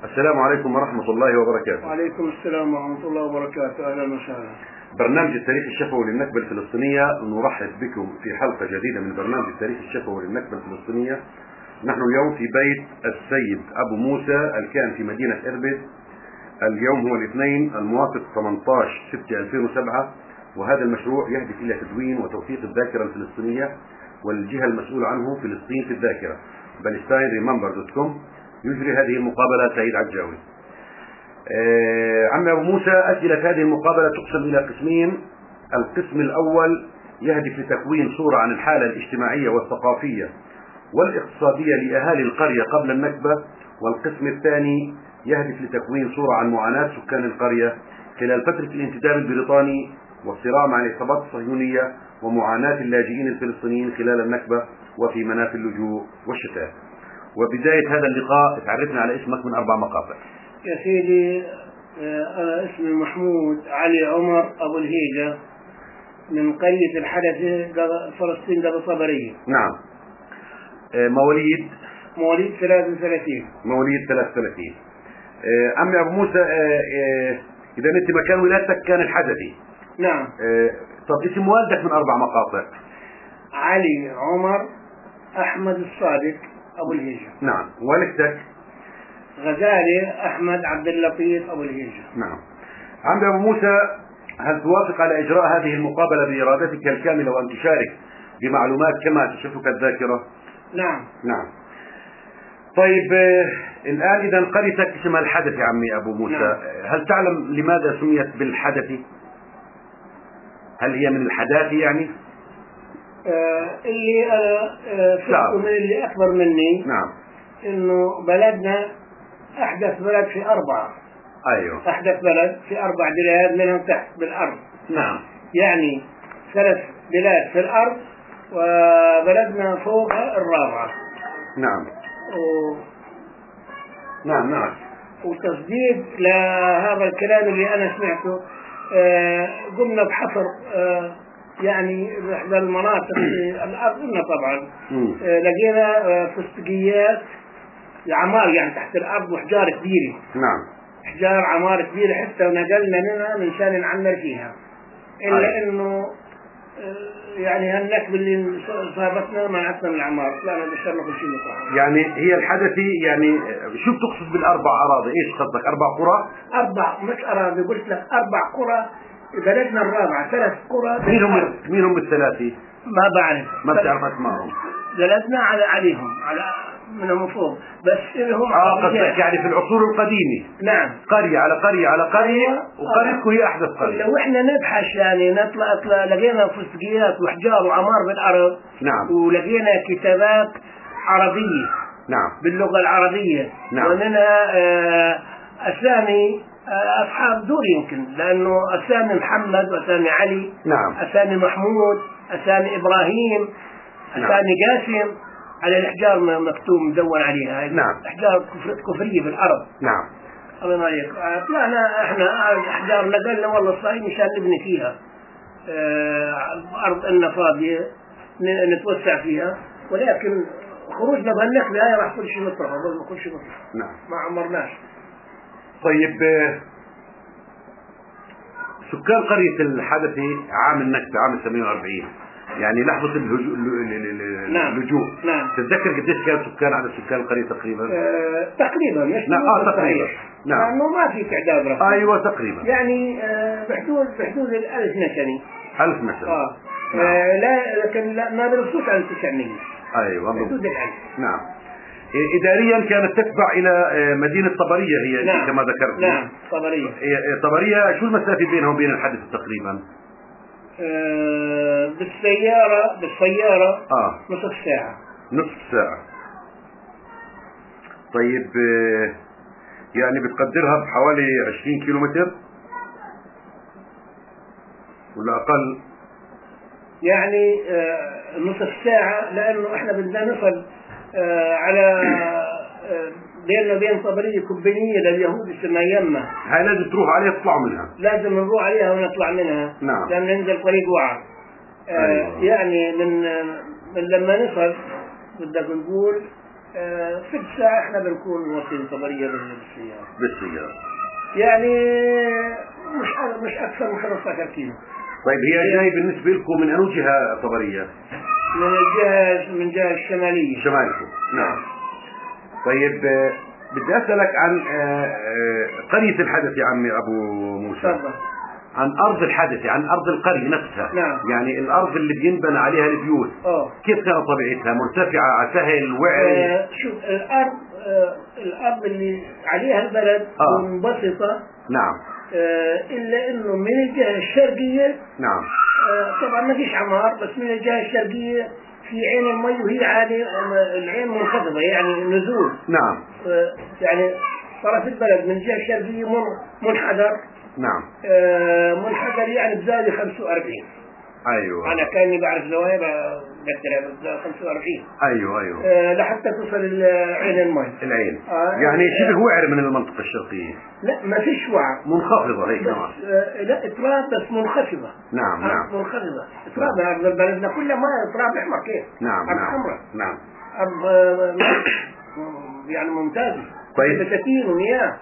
السلام عليكم ورحمة الله وبركاته. وعليكم السلام ورحمة الله وبركاته. أهلا وسهلا. برنامج التاريخ الشفوي للنكبة الفلسطينية، نرحب بكم في حلقة جديدة من برنامج التاريخ الشفوي للنكبة الفلسطينية. نحن اليوم في بيت السيد أبو موسى الكائن في مدينة إربد. اليوم هو الاثنين الموافق 18/6/2007، وهذا المشروع يهدف إلى تدوين وتوثيق الذاكرة الفلسطينية، والجهة المسؤولة عنه فلسطين في الذاكرة palestineremember.com. يجري هذه المقابلة سعيد عجاوي. عم أبو موسى، أسئلة هذه المقابلة تقسم إلى قسمين. القسم الأول يهدف لتكوين صورة عن الحالة الاجتماعية والثقافية والاقتصادية لأهالي القرية قبل النكبة، والقسم الثاني يهدف لتكوين صورة عن معاناة سكان القرية خلال فترة الانتداب البريطاني والصراع مع العصابات الصهيونية ومعاناة اللاجئين الفلسطينيين خلال النكبة وفي مناف اللجوء والشتات. وبداية هذا اللقاء تعرفنا على اسمك من 4 مقاطع. يا سيدي، أنا اسمي محمود علي عمر أبو الهيجة من قرية الحدثة فلسطين قبل صبرية. نعم. مواليد 33. مواليد 33. عمي أبو موسى، إذا أنت مكان ولادتك كان الحدثي. نعم. طب اسم والدك من 4 مقاطع. علي عمر أحمد الصادق أبو الهيجة. نعم. والدتك غزالي أحمد عبد اللطيف أبو الهيجة. نعم. عمي أبو موسى، هل توافق على إجراء هذه المقابلة بإرادتك الكاملة وأن تشارك بمعلومات كما تشرفك الذاكرة؟ نعم. نعم. طيب، الآن إذا قريتك اسمها الحدثي عمي أبو موسى. نعم. هل تعلم لماذا سميت بالحدثي؟ هل هي من الحداثي يعني؟ اللي أنا فهمته من اللي أكبر مني. نعم. إنه بلدنا أحدث بلد في 4. أيوه. أحدث بلد في 4 بلاد منهم تحت بالأرض. نعم. يعني 3 بلاد في الأرض وبلدنا فوق الرابعة. نعم. نعم. وتصديق لهذا الكلام اللي أنا سمعته، قمنا بحفر يعني بإحدى المناطق في الأرض طبعا لقينا فستقيات عمار يعني تحت الأرض وحجار كبيرة. نعم. حجار عمار كبيرة حتى ونقلنا منها من شان نعمر فيها، إلا إنه يعني هالنكبة اللي صابتنا منعتنا من العمار، طلعنا بشرنا كل شيء مصاب. يعني هي الحدثي، يعني شو بتقصد بال4 أراضي؟ إيش قصدك؟ 4 قرى؟ 4 مش أراضي، قلت لك 4 قرى. بلدنا الرابعة 3 قرى. مين هم ال3؟ ما بعرف. ما بتعرف اسمائهم؟ بلدنا عليهم على منهم فوق، بس هم قصدك يعني في العصور القديمة. نعم. قرية على قرية على قرية، وقريتكم هي أحدث قرية. لو إحنا نبحث يعني نطلع لقينا فستقيات وحجار وعمار بالأرض. نعم. ولقينا كتابات عربية. نعم. باللغة العربية. نعم. ومنها أسامي أصحاب دور يمكن، لأنه أسامي محمد وأسامي علي. نعم. أسامي محمود، أسامي إبراهيم، أسامي قاسم، على الأحجار مكتوب مدون عليها. نعم. أحجار كفرية بالأرض. نعم. الله عليك. طلعنا إحنا الأحجار نقلنا والله صحيح مشان نبني فيها. الأرض إنها فاضية نتوسع فيها، ولكن خروجنا بهالنكبة هاي راح كل شيء مطرح، كل شيء مطرح. نعم. ما عمرناش. طيب، سكان قرية الحدثي عام النكبة عام 48، يعني لحظة اللجوء. نعم. تتذكر قديش كان سكان عدد سكان القرية تقريبا؟ تقريبا مش تقريبا. نعم. لأنه ما في تعداد رسمي. أيوة تقريبا. يعني بحدود 1000 نسمة. 1000 نسمة. لا، لكن لا ما بنوصلش على 900. أيوة. بحدود 1000. نعم. إداريا كانت تتبع إلى مدينة طبرية هي. نعم. كما ذكرت. نعم. طبرية. طبرية شو المسافة بينها وبين الحدث تقريبا؟ بالسيارة نصف ساعة. طيب، يعني بتقدرها بحوالي 20 كيلومتر ولا أقل؟ يعني نصف ساعة، لأنه إحنا بدنا نصل على بيننا وبين طبرية كبينية لليهود اسمها يمة. هاي لازم تروح عليها تطلع منها. لازم نروح عليها ونطلع منها. نعم. لأن ننزل طريق وعر. أيوة. يعني من لما نصل بدك نقول في الساعة احنا بنكون نوصل طبرية بالسيارة يعني مش أكثر من 15 كيلو. طيب هي جاي بالنسبة لكم من أنو جهة طبرية؟ من الجهة الشمالية. شمالكم نعم. طيب بدي أسألك عن قرية الحدث يا عمي أبو موسى. تفضل. عن أرض الحدث، عن أرض القرية نفسها. نعم. يعني الأرض اللي بينبنى عليها البيوت كيف كانت طبيعتها؟ مرتفعة، سهل، وعر؟ شوف الأرض اللي عليها البلد منبسطة. نعم. إلا إنه من الجهة الشرقية. نعم. طبعا ما فيش عمار، بس من الجهة الشرقية في عين المي، وهي عادي العين منخفضة يعني نزول. نعم. يعني طرف البلد من الجهة الشرقية منحدر. نعم. منحدر يعني بزاوية 45. ايوه. انا كاني بعرف زوايا بقدرها بزاوية 45. ايوه. لحتى توصل عين المي. العين. يعني شبه وعر من المنطقة الشرقية. لا ما فيش وعر. منخفضة هيك نوعا. لا تراب بس منخفضة. نعم. نعم. منخفضة. تراب بلدنا كلها ما تراب احمر كيف؟ نعم. أرض حمراء. نعم. أرض يعني ممتازة. طيب. بساتين ومياه.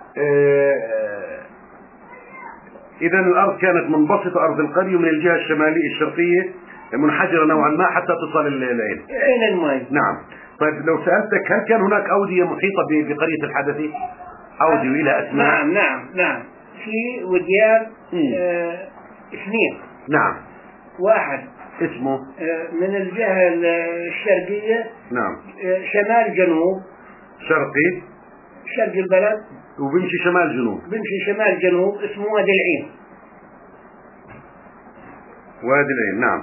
إذا الأرض كانت منبسطة، أرض القرية من الجهة الشمالية الشرقية منحدرة نوعا ما حتى تصل العين. عين المي. نعم. طيب لو سألتك هل كان هناك أودية محيطة بقرية الحدث؟ أودية لها أسماء؟ نعم. في وديان اثنين. نعم. واحد اسمه من الجهة الشرقية. نعم. شمال جنوب. شرق البلد. وبمشي شمال جنوب. اسمه وادي العين. نعم.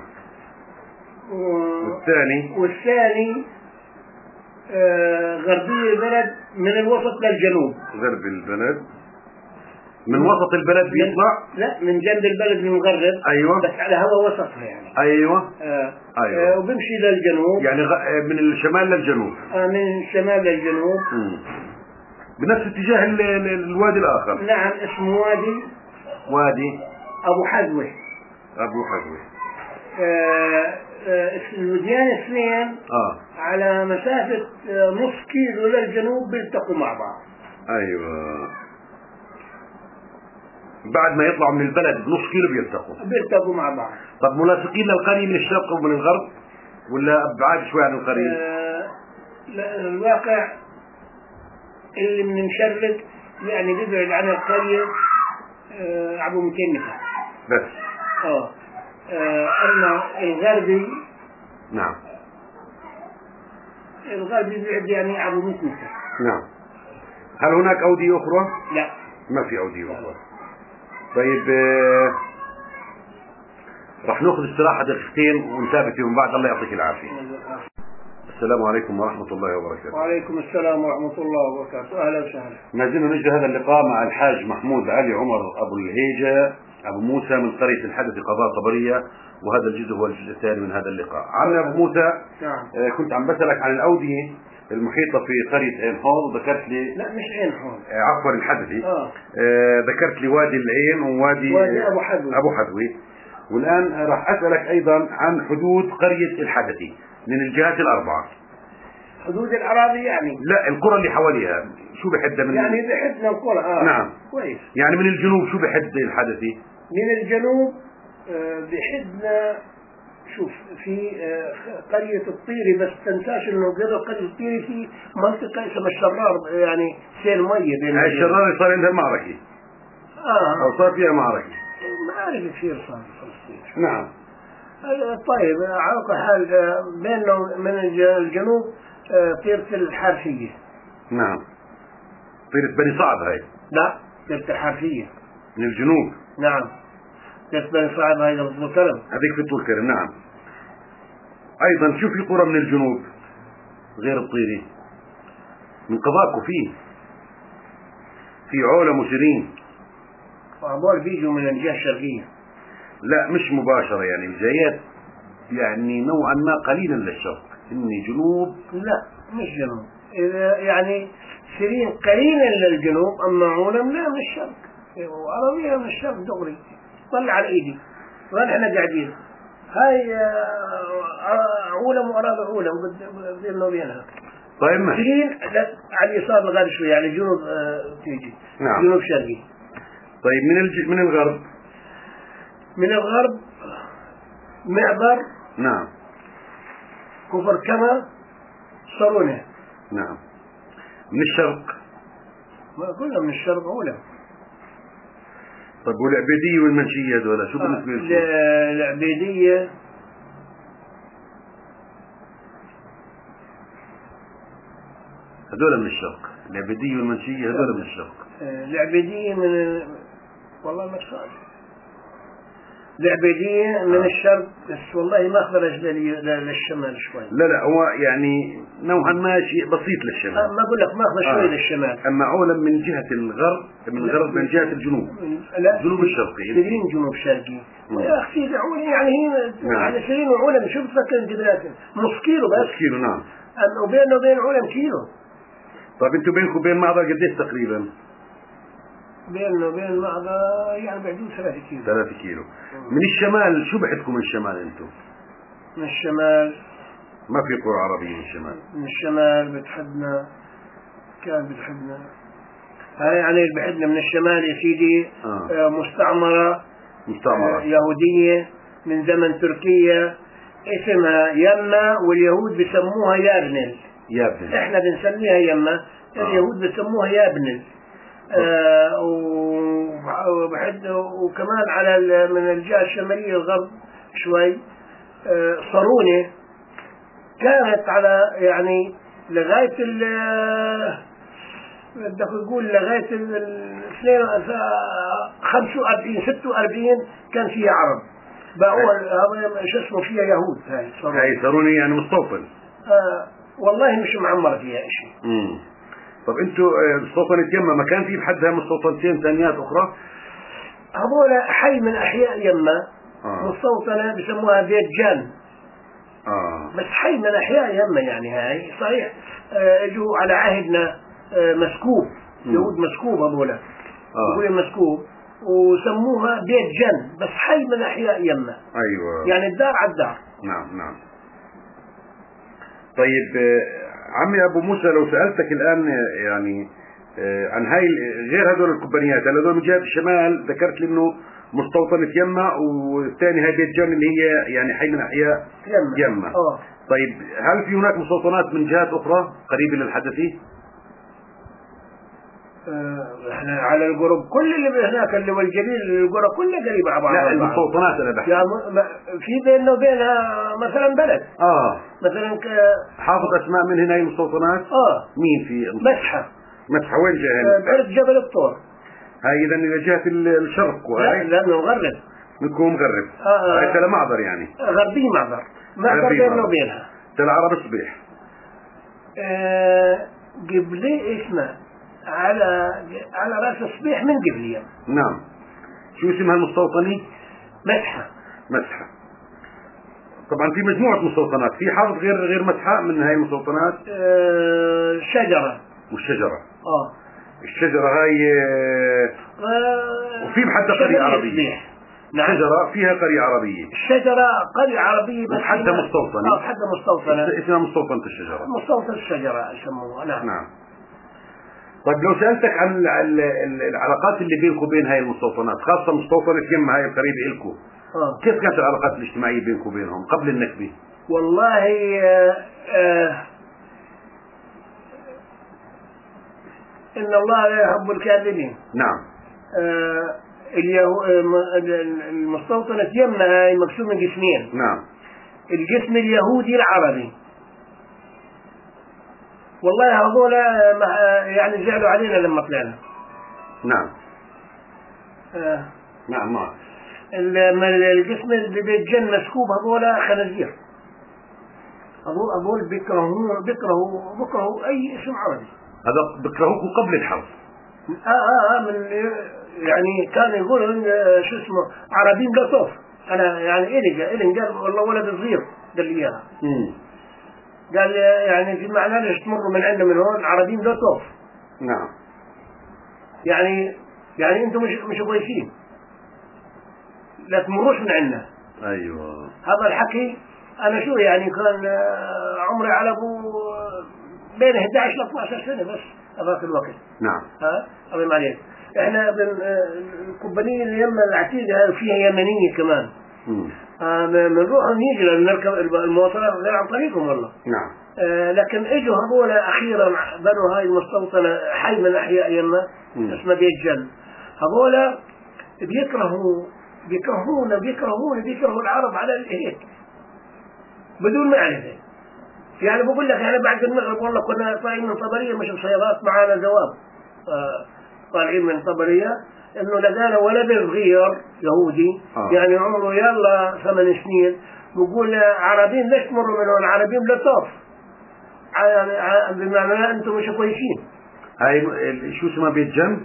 والثاني غربية البلد من الوسط للجنوب. غرب البلد من وسط البلد بيطلع؟ لا من جنب البلد من المغرب. ايوه. بس على هوا وسطها يعني. ايوه. وبمشي للجنوب. يعني من الشمال للجنوب. من الشمال للجنوب. بنفس اتجاه الوادي الآخر. نعم اسمه وادي أبو حذوة. الوديان اثنين على مسافة نص كيلو للجنوب بيلتقوا مع بعض. أيوة. بعد ما يطلعوا من البلد بنص كيلو بيلتقوا مع بعض. طب ملاصقين للقرية من الشرق ومن الغرب ولا بعاد شوي عن القرية؟ لا الواقع اللي من المشرق يعني بيبعد عن القرية عبو 200 متر بس. أما الغربي. نعم. الغربي بيبعد يعني عبو 100 متر. نعم. هل هناك أودية أخرى؟ لا ما في أودية أخرى. طيب رح ناخذ استراحة دقيقتين ونتابع فيهم بعد. الله يعطيك العافية. السلام عليكم ورحمة الله وبركاته. وعليكم السلام ورحمة الله وبركاته. أهلا وسهلا. ما زلنا نجري هذا اللقاء مع الحاج محمود علي عمر أبو الهيجة أبو موسى من قرية الحدث قضاء طبرية، وهذا الجزء هو الجزء الثاني من هذا اللقاء. عمي أبو موسى. نعم. كنت عم بسألك عن الأودية المحيطة في قرية عين حوض، وذكرت لي لا مش عين حوض، عفوا الحدثي. ذكرت لي وادي العين ووادي أبو حذوة. والآن راح أسألك أيضا عن حدود قرية الحدثي من الجهات الأربعة. حدود الأراضي يعني؟ لا القرى اللي حواليها شو بحدها من يعني بحدنا القرى. نعم كويس. يعني من الجنوب شو بحد الحدثي؟ من الجنوب بحدنا شوف في قرية الطيري، بس تنساش انه قبل قرية الطيري في منطقة اسمها الشرار، يعني سيل مية بين الشرار صار عندها معركة. أو صار فيها معركة. ما أعرف كثير صار في فلسطين. نعم. طيب على كل حال بيننا من الجنوب طيرة الحارثية. نعم. طيرة بني صعب هاي؟ لا طيرة الحارثية من الجنوب. نعم. طيرة بني صعب هاي في طول كرم. هذيك في طول كرم. نعم. أيضا شو في قرى من الجنوب غير الطيري من قضاءكم في علم وسيرين؟ وهذول بيجوا من الجهة الشرقية. لا مش مباشرة، يعني الجايات يعني نوعا ما قليلا للشرق. إني جنوب. لا مش جنوب، يعني سيرين قليلا للجنوب، أما علم لا من الشرق، وعربية من الشرق دغري. طلع على إيدي وين احنا قاعدين. هاي علم وأراضي علم بيننا وبينها. طيب ماشي. سنين على اليسار لغاية شوي يعني جنوب تيجي. نعم. جنوب شرقي. طيب من الغرب. من الغرب معبر. نعم. كفر كما صارونه. نعم. من الشرق. ما قلنا من الشرق أولى. طيب والعبيدية والمنشية هذول شو بالنسبة لكم؟ العبيدية هذول من الشرق. العبيدية والمنشية هذول من الشرق. العبيدية والله ما صار. العبيدية من الشرق بس والله ما خرج للشمال شوي. لا هو يعني نوعا ما شيء بسيط للشمال. ما أقول لك ما خرج شوي للشمال. أما عولا من جهة الغرب من جهة الجنوب. لا الجنوب الشرقي. سيرين جنوب شرقي. يا أخي عولا يعني هي يعني سيرين وعولا شو بتفكر أنت بلاتن نص كيلو بس. نص كيلو نعم. وبيننا وبين عولا كيلو. طيب أنتوا بينكم وبين معبر قديش تقريبا؟ بيننا وبين معبر يعني بعدين 3 كيلو. 3 كيلو. من الشمال شو بعدكم من الشمال أنتم؟ من الشمال ما في قرى عربية من الشمال. من الشمال بتحدنا كان بتحدنا هاي يعني بحدنا من الشمال يا سيدي. مستعمرة يهودية من زمن تركيا اسمها يما واليهود بسموها يابنل. احنا بنسميها يما اليهود بسموها يابنل. وكمان على من الجهة الشمالية الغرب شوي صارونة كانت على يعني لغاية بدك تقول لغاية 45 46 كان فيها عرب بقوا شو اسمه فيها يهود. هاي صارونة يعني مستوطن. والله مش معمر فيها شيء. طب انتوا مستوطنة يما ما كان في بحدها مستوطنتين ثانيات اخرى؟ هذول حي من احياء يما. مستوطنة بسموها بيت جان. بس حي من احياء يما يعني هاي صحيح. اجوا على عهدنا مسكوب يهود مسكوب هذول. يقولوا مسكوب وسموها بيت جن بس حي من احياء يما. ايوه يعني الدار على الدار. نعم. طيب عمي ابو موسى لو سألتك الان يعني عن هاي غير هذول الكومبانيات هذول من جهة الشمال ذكرت لي انه مستوطنة يما والثاني هاي بيت جن اللي هي يعني حي من احياء يما. طيب هل في هناك مستوطنات من جهات اخرى قريبة للحدثي؟ احنا على القرب كل اللي هناك اللي والجليل القرى كلها قريبة على بعض. لا المستوطنات انا بحكي يعني في بيننا وبينها مثلا بلد. مثلا حافظ اسماء من هنا المستوطنات. مين في مسحة وين جاي؟ بعرف جبل الطور. هاي اذا الى جهة الشرق وهي لا مغرب. منكم مغرب. هاي تلا معبر يعني. غربي معبر بيننا وبينها. تلا عرب الصبيح. قبلي اسمه على راس الصبيح من قبلية. نعم. شو اسمها المستوطنة؟ مسحة. طبعا في مجموعة مستوطنات في حافظ غير مسحة من هاي المستوطنات. شجرة. والشجرة. الشجرة هاي وفي بحدها قرية عربية. نعم. شجرة فيها قرية عربية. الشجرة قرية عربية بس حدها مستوطنة. حدها مستوطنة. اسمها مستوطنة الشجرة. مستوطنة الشجرة يسموها. نعم. طيب لو سألتك عن العلاقات اللي بينكم وبين هاي المستوطنات خاصة مستوطنة يما هاي القريبة إلكم. كيف كانت العلاقات الاجتماعية بينكم وبينهم قبل النكبة؟ والله إن الله لا يحب الكاذبين. نعم. المستوطنة يما هاي مقسومة قسمين. نعم. القسم اليهودي العربي والله هذول يعني زعلوا علينا لما طلعنا. نعم. نعم. القسم اللي بيتجن مسكوب هذول خنازير. هذول بيكرهوا اي اسم عربي. هذا بيكرهوكم قبل الحرب. من يعني كانوا يقولوا شو اسمه عربيين قصوف. انا يعني إلين قال والله ولد صغير قال لي اياها. قال يعني في معنى ليش تمروا من عندنا من هون عربيين لا صوف. نعم. يعني انتم مش كويسين لا تمروش من عندنا. ايوه. هذا الحكي انا شو يعني كان عمري على ابو بين 11 ل 12 سنة بس هذاك الوقت. نعم. الله ما عليك. احنا القبانية اللي يم العتيقة فيها يمنية كمان. بنروح نيجي نركب المواصلات غير عن طريقهم والله. نعم. لكن اجوا هذول اخيرا بنوا هاي المستوطنة حي من احياء يمن اسمه بيت جن. هذول بيكرهوا العرب على هيك بدون معرفة. يعني بقول لك احنا بعد المغرب والله كنا طالعين من طبرية مش بصيادات معانا جواب طالعين من طبرية انه لقانا ولد صغير يهودي يعني عمره يلا 8 سنين بقول عربيين ليش تمروا من هون عربيين لطاف يعني بمعنى انتم مش كويسين. هاي شو اسمها بيت جن؟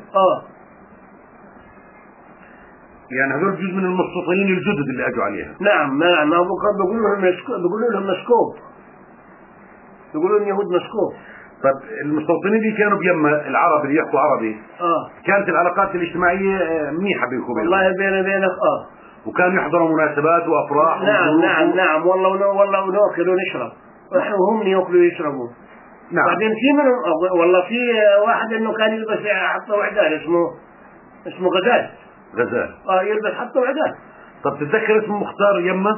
يعني هذول جزء من المستوطنين الجدد اللي اجوا عليها. نعم بيقولوا لهم مسكوب يقولوا لهم يهود مسكوب. طب المستوطنين دي كانوا بيما العرب اللي يحكوا عربي كانت العلاقات الاجتماعية منيحة بينكم وبينهم؟ والله بيني وبينك وكانوا يحضروا مناسبات وافراح. نعم والله وناكل ونشرب وهم ياكلوا ويشربوا. نعم. بعدين في منهم والله في واحد انه كان يلبس حتى وعدان اسمه غزال يلبس حتى وعدان. طب تتذكر اسم مختار يمه؟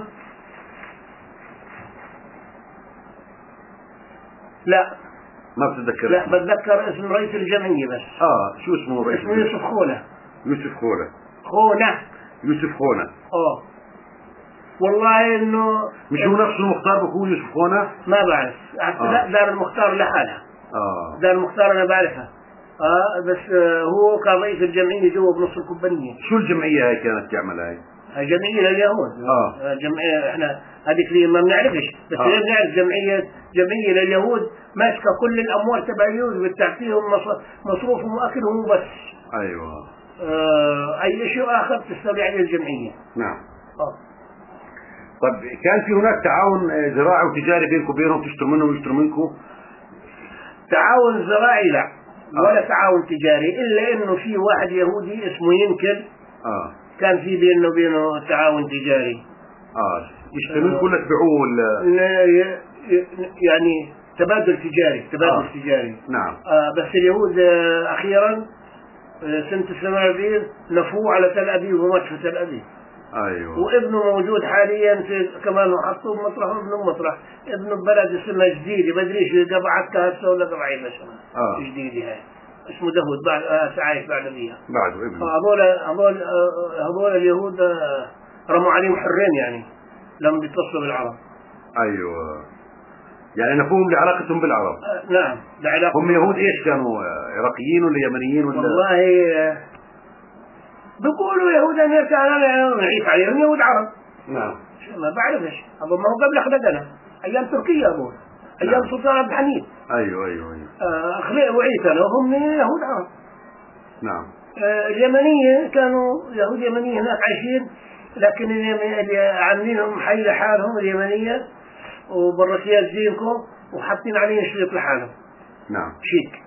لا ما بتتذكر. لا بتذكر اسم رئيس الجمعية بس. شو اسمه رئيس؟ اسمه يوسف خونة. والله انه مش هو نفس المختار بكون يوسف خونة؟ ما بعرف. لا دار المختار لحالها. دار المختار انا بعرفها. بس هو كان رئيس الجمعية جوا بنص القبانية. شو الجمعية هاي كانت تعمل هاي؟ جمعية لليهود. جمعية احنا هذيك اللي ما بنعرفش بس بنعرف جمعية لليهود ماسكة كل الأموال تبع اليهود بتعطيهم مصروفهم وأكلهم وبس. أيوة. أي شيء آخر تستولي عليه الجمعية. نعم. طب كان في هناك تعاون زراعي وتجاري بينكم وبينهم تشتروا منهم ويشتروا منكم؟ تعاون زراعي لا ولا تعاون تجاري إلا إنه في واحد يهودي اسمه ينكل كان في بينه وبينه تعاون تجاري. يشتروا منكم ولا تبيعوه ولا؟ يعني تبادل تجاري. نعم. بس اليهود أخيرا سنة 48 نفوه على تل أبيب ومات في تل أبيب. أيوة. وابنه موجود حاليا في كمان حطوه بمطرح وابنه مطرح. ابنه ببلد اسمها جديدة بدريش قبعت كهسة ولا قبعين مثلا. جديدة هاي اسمه داود بعد عايش بعد فيها. بعده ابنه. هذول اليهود رموا عليهم حرين يعني لما بيتصلوا بالعرب. أيوة. يعني نفوهم لعلاقتهم بالعرب. نعم هم يهود ايش كانوا عراقيين ولا يمنيين ولا؟ والله بيقولوا يهود امريكا انا نعيش عليهم يهود عرب. نعم. ما بعرفش ما هو قبل خلقنا ايام تركيا ابوه ايام سلطان عبد الحميد. ايوه. اخلاق وعيسى هم يهود عرب. نعم. اليمنية كانوا يهود يمنية هناك عايشين لكن اللي عاملينهم حي لحالهم اليمنية وبركيات زينكم وحاطين عليهم شريط لحالهم. نعم. شيك.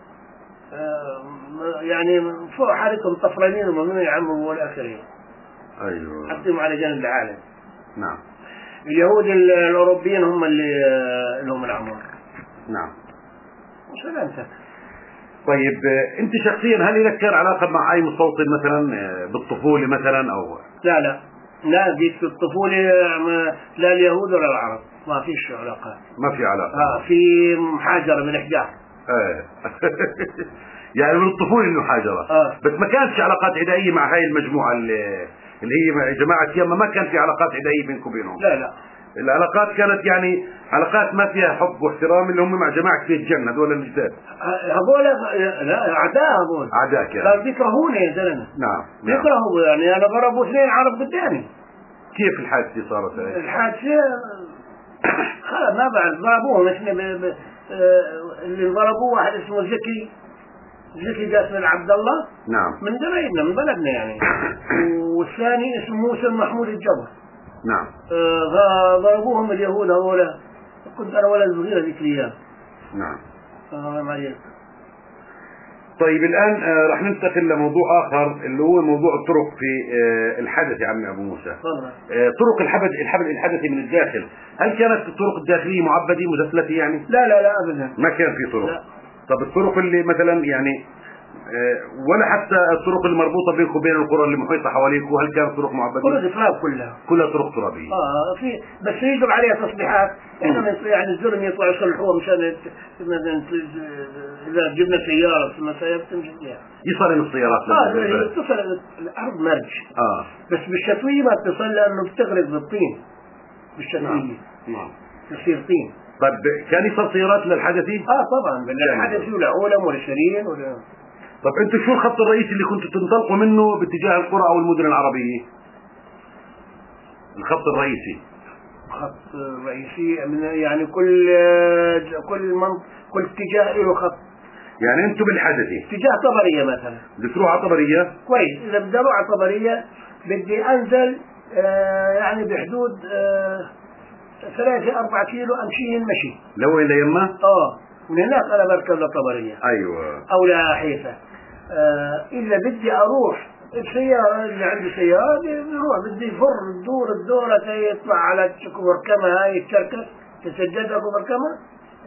يعني فوق حالكم طفرانين وممنوع يعمروا ولا آخرين. أيوة. حطيهم على جانب العالم. نعم. اليهود الأوروبيين هم اللي لهم العمر. نعم. وسلامتك. طيب أنت شخصيا هل لك كان علاقة مع أي مستوطن مثلا بالطفولة مثلا أو؟ لا ديك في الطفولة لا اليهود ولا العرب ما فيش علاقة. ما في علاقة. في محاجرة من الإحجار. يعني من الطفولة إنه حاجرة. بس ما كانش علاقات عدائية مع هاي المجموعة اللي هي جماعة يما ما كان في علاقات عدائية بينكم وبينهم. لا العلاقات كانت يعني علاقات ما فيها حب واحترام اللي هم مع جماعة في الجنة هذول الجداد. هذول لا أعداء كانوا بيكرهوني يا زلمة. نعم. بيكرهوا يعني أنا ضربوا 2 عرب قدامي. كيف الحادثة صارت هاي؟ الحادثة خلاص ما بعرف ضربوهم اللي ضربوه واحد اسمه زكي جاسم عبد الله. نعم. من زمايلنا من بلدنا يعني. والثاني اسمه موسى محمود الجبر. نعم. فضربوهم اليهود هؤلاء كنت انا ولد صغير ذيك الايام. نعم. ما عليك. طيب الآن راح ننتقل لموضوع آخر اللي هو موضوع الطرق في الحدث يا عمي أبو موسى. طرق الحدث من الداخل، هل كانت الطرق الداخلية معبدة مدسلة يعني؟ لا أبدا، ما كان في طرق. لا. طب الطرق اللي مثلا يعني ولا حتى الطرق المربوطة بينك وبين القرى اللي محيطة حواليك، وهل كانت طرق معبدة؟ طرق تراب كلها طرق ترابية. في بس يجب عليها تصليحات. احنا يعني الزلم يطلع يصلحوها مشان اذا جبنا سيارة تمشي فيها يصل السيارات. تصل الارض مرج. بس بالشتوية ما بتصل لانه بتغرق بالطين بالشتوية. نعم. يصير طين. طيب كان يصل سيارات للحدثي؟ طبعا للحدثي ولعولم ولشرين طب انتم شو الخط الرئيسي اللي كنتوا تنطلقوا منه باتجاه القرى او المدن العربية؟ الخط الرئيسي يعني كل اتجاه له خط. يعني انتم بالحدثي اتجاه طبرية مثلا بدك تروح على طبرية كويس. اذا بدي اروح على طبرية بدي انزل يعني بحدود 3-4 كيلو امشيهن مشي. لوين ليما؟ من هناك انا بركب لطبرية. ايوه. او لحيفا. اذا بدي اروح السيارة اللي عندي سيارة بيروح بدي يفر الدورة يطلع على كوبركمة هاي الشركة تسجدها كوبركمة.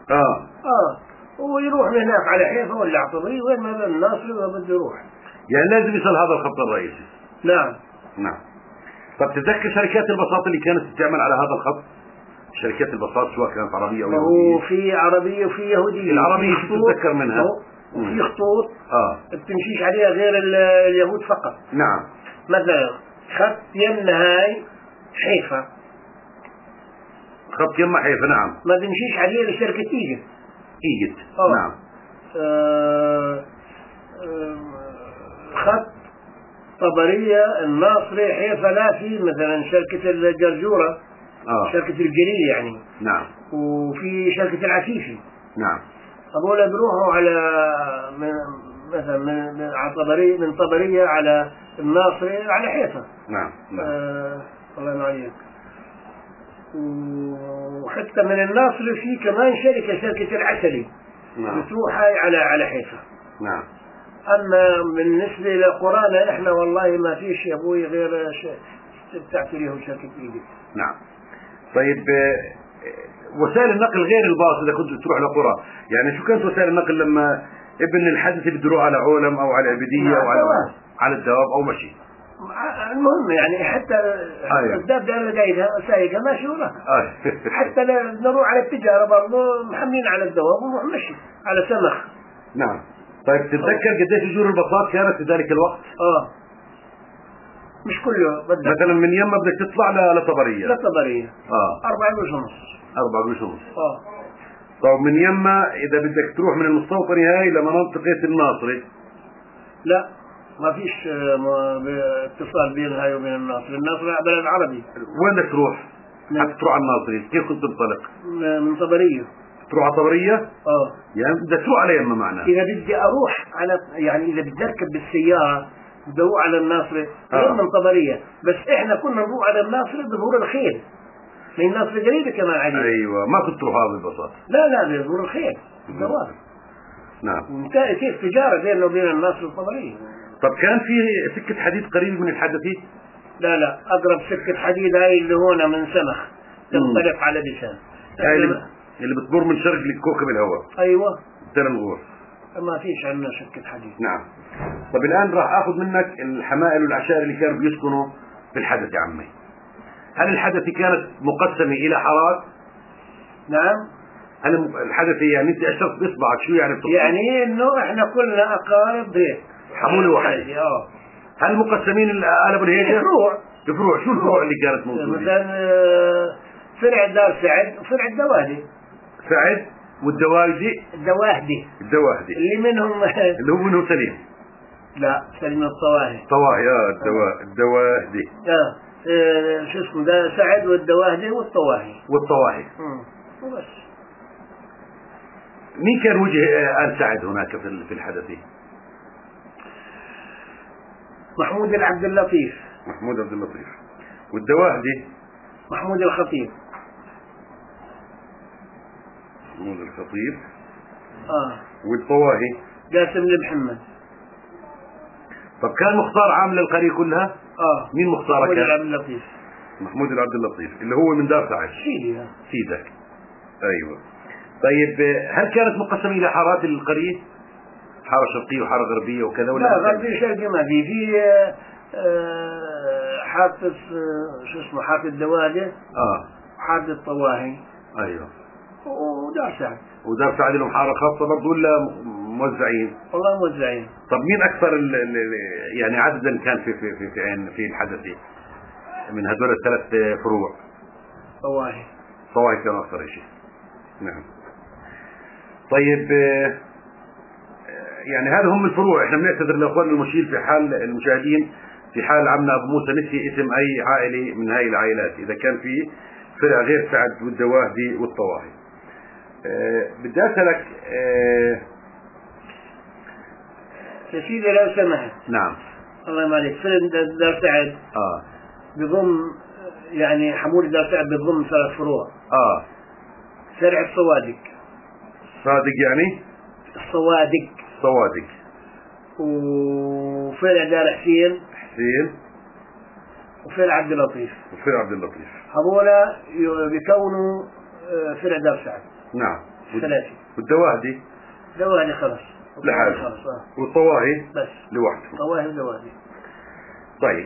ويروح من هناك على حيفا ولا عطبري وين ما بين الناصري وبده يروح. يعني لازم يصل هذا الخط الرئيسي. نعم. طب تتذكر شركات البساط اللي كانت تعمل على هذا الخط؟ شركات البساط سواء كانت عربية او يهودية. وفي عربية وفي يهودية. العربية تتذكر منها؟ وفي خطوط بتمشيش عليها غير اليهود فقط. نعم. مثلا خط يمنا هاي حيفا. خط يمنا حيفا. نعم. ما تمشيش عليه لشركة ايجت. نعم. خط طبرية الناصري حيفا لا في مثلا شركة الجرجورة. شركة الجليل يعني. نعم. وفي شركة العفيفي. نعم. هذول بيروحوا على مثلا من طبرية على الناصري على حيفا. نعم. الله ينعيك. وحتى من الناصري في كمان شركة العسلي. نعم. بتروح هاي على حيفا. نعم. أما بالنسبة لقرانا إحنا والله ما فيش يا أبوي غير بتاعت اليهود شركة إيدي. نعم. طيب وسائل النقل غير الباص إذا كنت تروح لقرى، يعني شو كانت وسائل النقل لما ابن الحدثي بده يروح على علم أو على عبيدية أو على الدواب أو مشي؟ المهم يعني حتى الداب ده قايدها سايقها ماشي وراك. حتى نروح على التجارة برضه محملين على الدواب ونروح مشي على سمخ. نعم. طيب تتذكر قديش اجور الباصات كانت في ذلك الوقت؟ مش كله بدك مثلا من يما بدك تطلع لطبرية. 4 قروش ونص. 4 قروش ونص. طيب من يما اذا بدك تروح من المستوطنة هاي لمنطقة الناصري؟ لا ما فيش اتصال بين هاي وبين الناصري بلد عربي. وين بدك تروح؟ حتى تروح على الناصري كيف كنت تنطلق؟ من طبرية. تروح على طبرية؟ يعني بدك تروح على يما معناه. إذا بدي أروح يعني إذا بدي أركب بالسيارة بدي أروح على الناصري غير من طبرية. بس إحنا كنا نروح على الناصري بظهور الخيل. من الناصري قريبة كمان عليه. أيوة ما كنت تروح هذا بالبساطة. لا بظهور الخيل. الدواب. نعم. كيف تجارة بيننا وبين الناصري والطبرية. طب كان في سكة حديد قريب من الحدثي؟ لا أقرب سكة حديد هاي اللي هنا من سمخ تنطلق على بسان. اللي بتمر من شرق لكوكب الهواء. أيوة. ترنغور. ما فيش عندنا سكة حديد. نعم. طب الآن راح أخذ منك الحمائل والعشائر اللي كانوا بيسكنوا في الحدث يا عمي. هل الحدث كانت مقسمة إلى حارات؟ نعم. هل الحدث يعني أنت أشرت بإصبعك شو يعني بتقصد؟ يعني إنه إحنا كلنا أقارب هيك. حمولة واحد. هل مقسمين الآلب والهيجة؟ فروع. شو الفروع اللي كانت موجودة؟ مثلا فرع دار سعد وفرع الدواهدي. سعد والدواهدي. الدواهدي اللي هو منهم سليم. لا سليم الطواهي. الدواهدي. شو اسمه ده سعد والدواهدي والطواهي. وبس. مين كان وجه آل سعد هناك في الحدث؟ محمود عبد اللطيف. والدواهدي؟ محمود الخطيب. والطواهي؟ قاسم لمحمد. طب كان مختار عام للقرية كلها؟ مين مختاره كان؟ محمود عبد اللطيف. محمود عبد اللطيف اللي هو من دار سعد. سيدك. ايوه. طيب هل كانت مقسمة الى حارات القرية؟ حارة شرقية وحارة غربية وكذا ولا؟ لا غربية شرقية ما في حافظ شو اسمه حافظ دوادة. حافظ الطواهي. ايوه. ودار سعد. ودار سعد لهم حارة خاصة برضه ولا موزعين؟ والله موزعين. طب مين اكثر يعني عددا كان في الحدث من هذول الثلاث فروع؟ طواهي. طواهي كانوا اكثر شيء. نعم. طيب يعني هذا هم الفروع. احنا بنعتذر لاخواننا المشير في حال المشاهدين في حال عمنا ابو موسى نسي اسم اي عائله من هاي العائلات اذا كان في فرع غير سعد والدواهدي والطواهي. بدي اسالك يا سيدي لو سمحت. نعم. الله يمالك فرع دار سعد بضم يعني حمول دار سعد بضم 3 فروع. فرع الصوادق. صادق يعني؟ الصوادق. صوادق. وفرع دار حسين. وفرع عبد اللطيف. هذولا بيكونوا فرع دار سعد. نعم. 3. والدواهدي؟ دواهدي خلص. لحاله. والطواهي؟ بس. لوحده. طواهي ودواهدي. طيب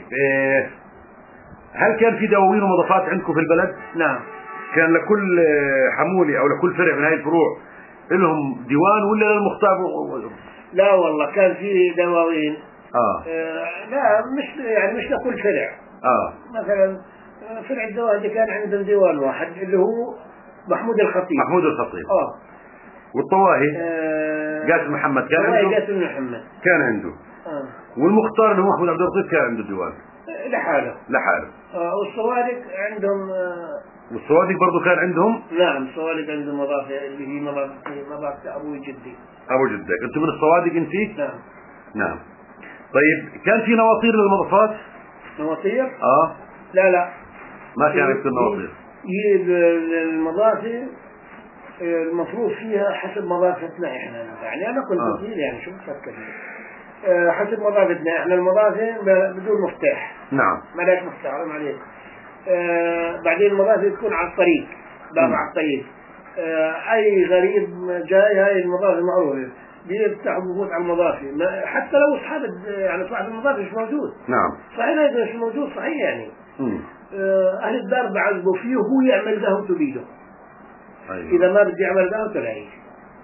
هل كان في دواوين ومضافات عندكم في البلد؟ نعم. كان لكل حمولة او لكل فرع من هاي الفروع لهم ديوان ولا للمختار؟ لا والله كان في دواوين. لا مش لكل فرع. مثلا فرع الدواهدي كان عندهم ديوان واحد اللي هو محمود الخطيب. والطواهي قاسم محمد كان عنده. قاسم محمد كان عنده. والمختار اللي هو محمود عبد اللطيف كان عنده ديوان لحاله. والصوادق عندهم. والصوادق برضو كان عندهم. نعم الصوادق عندهم مضافة اللي هي مضافة أبوي جدي. أبو جدك. أنت من الصوادق أنت؟ نعم. طيب كان في نواصير للمضافات؟ نواصير؟ لا ما كان عندكم نواصير. المضافة المفروض فيها حسب مضافتنا احنا. يعني أنا كنت صغير يعني شو بفكر حسب مضافتنا احنا. المضافة بدون مفتاح. نعم. ما لهاش مفتاح. حرام عليك. بعدين المضافة تكون على الطريق. باب على الطريق. أي غريب جاي هاي المضافة معروفة بيفتح وبفوت على المضافة. حتى لو أصحاب يعني صاحب المضافة مش موجود. نعم. صحيح هذا مش موجود صحيح يعني. أهل الدار بعذبوا فيه وهو يعمل قهوته بيده. أيوة. إذا ما بدي يعمل قهوته لا يجي.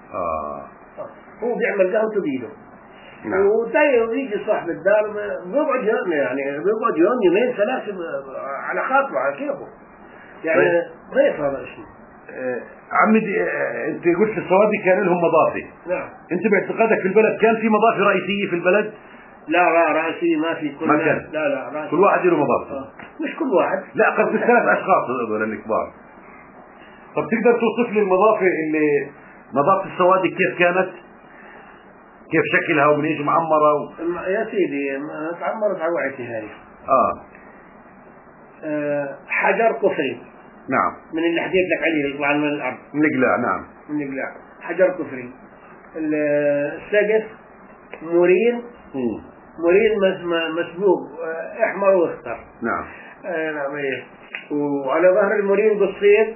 هو بيعمل قهوته بيده. نعم. ويجي صاحب الدار بيقعد يوم يعني بيقعد يومين 3 على خاطره على كيفه يعني. ضيف هذا الشيء. عمي انت قلت الصوادق كان لهم مضافه. نعم. انت باعتقادك في البلد كان في مضافه رئيسيه في البلد؟ لا رئيسيه ما في. ما كان. لا رئيسية. كل واحد له مضافه. مش كل واحد. لا قصدي 3 اشخاص هذول الكبار. طب تقدر توصف لي المضافه اللي مضافه الصوادق كيف كانت؟ كيف شكلها ومن ايش معمره يا سيدي تعمرت على وعيتي هاي. حجر كفري. نعم. من اللي حكيت لك عليه يطلع من الارض. من القلاع. نعم. من القلاع. حجر كفري. السقف مورين. مسبوق احمر واخضر. نعم. نعم. وعلى ظهر المورين بالصيد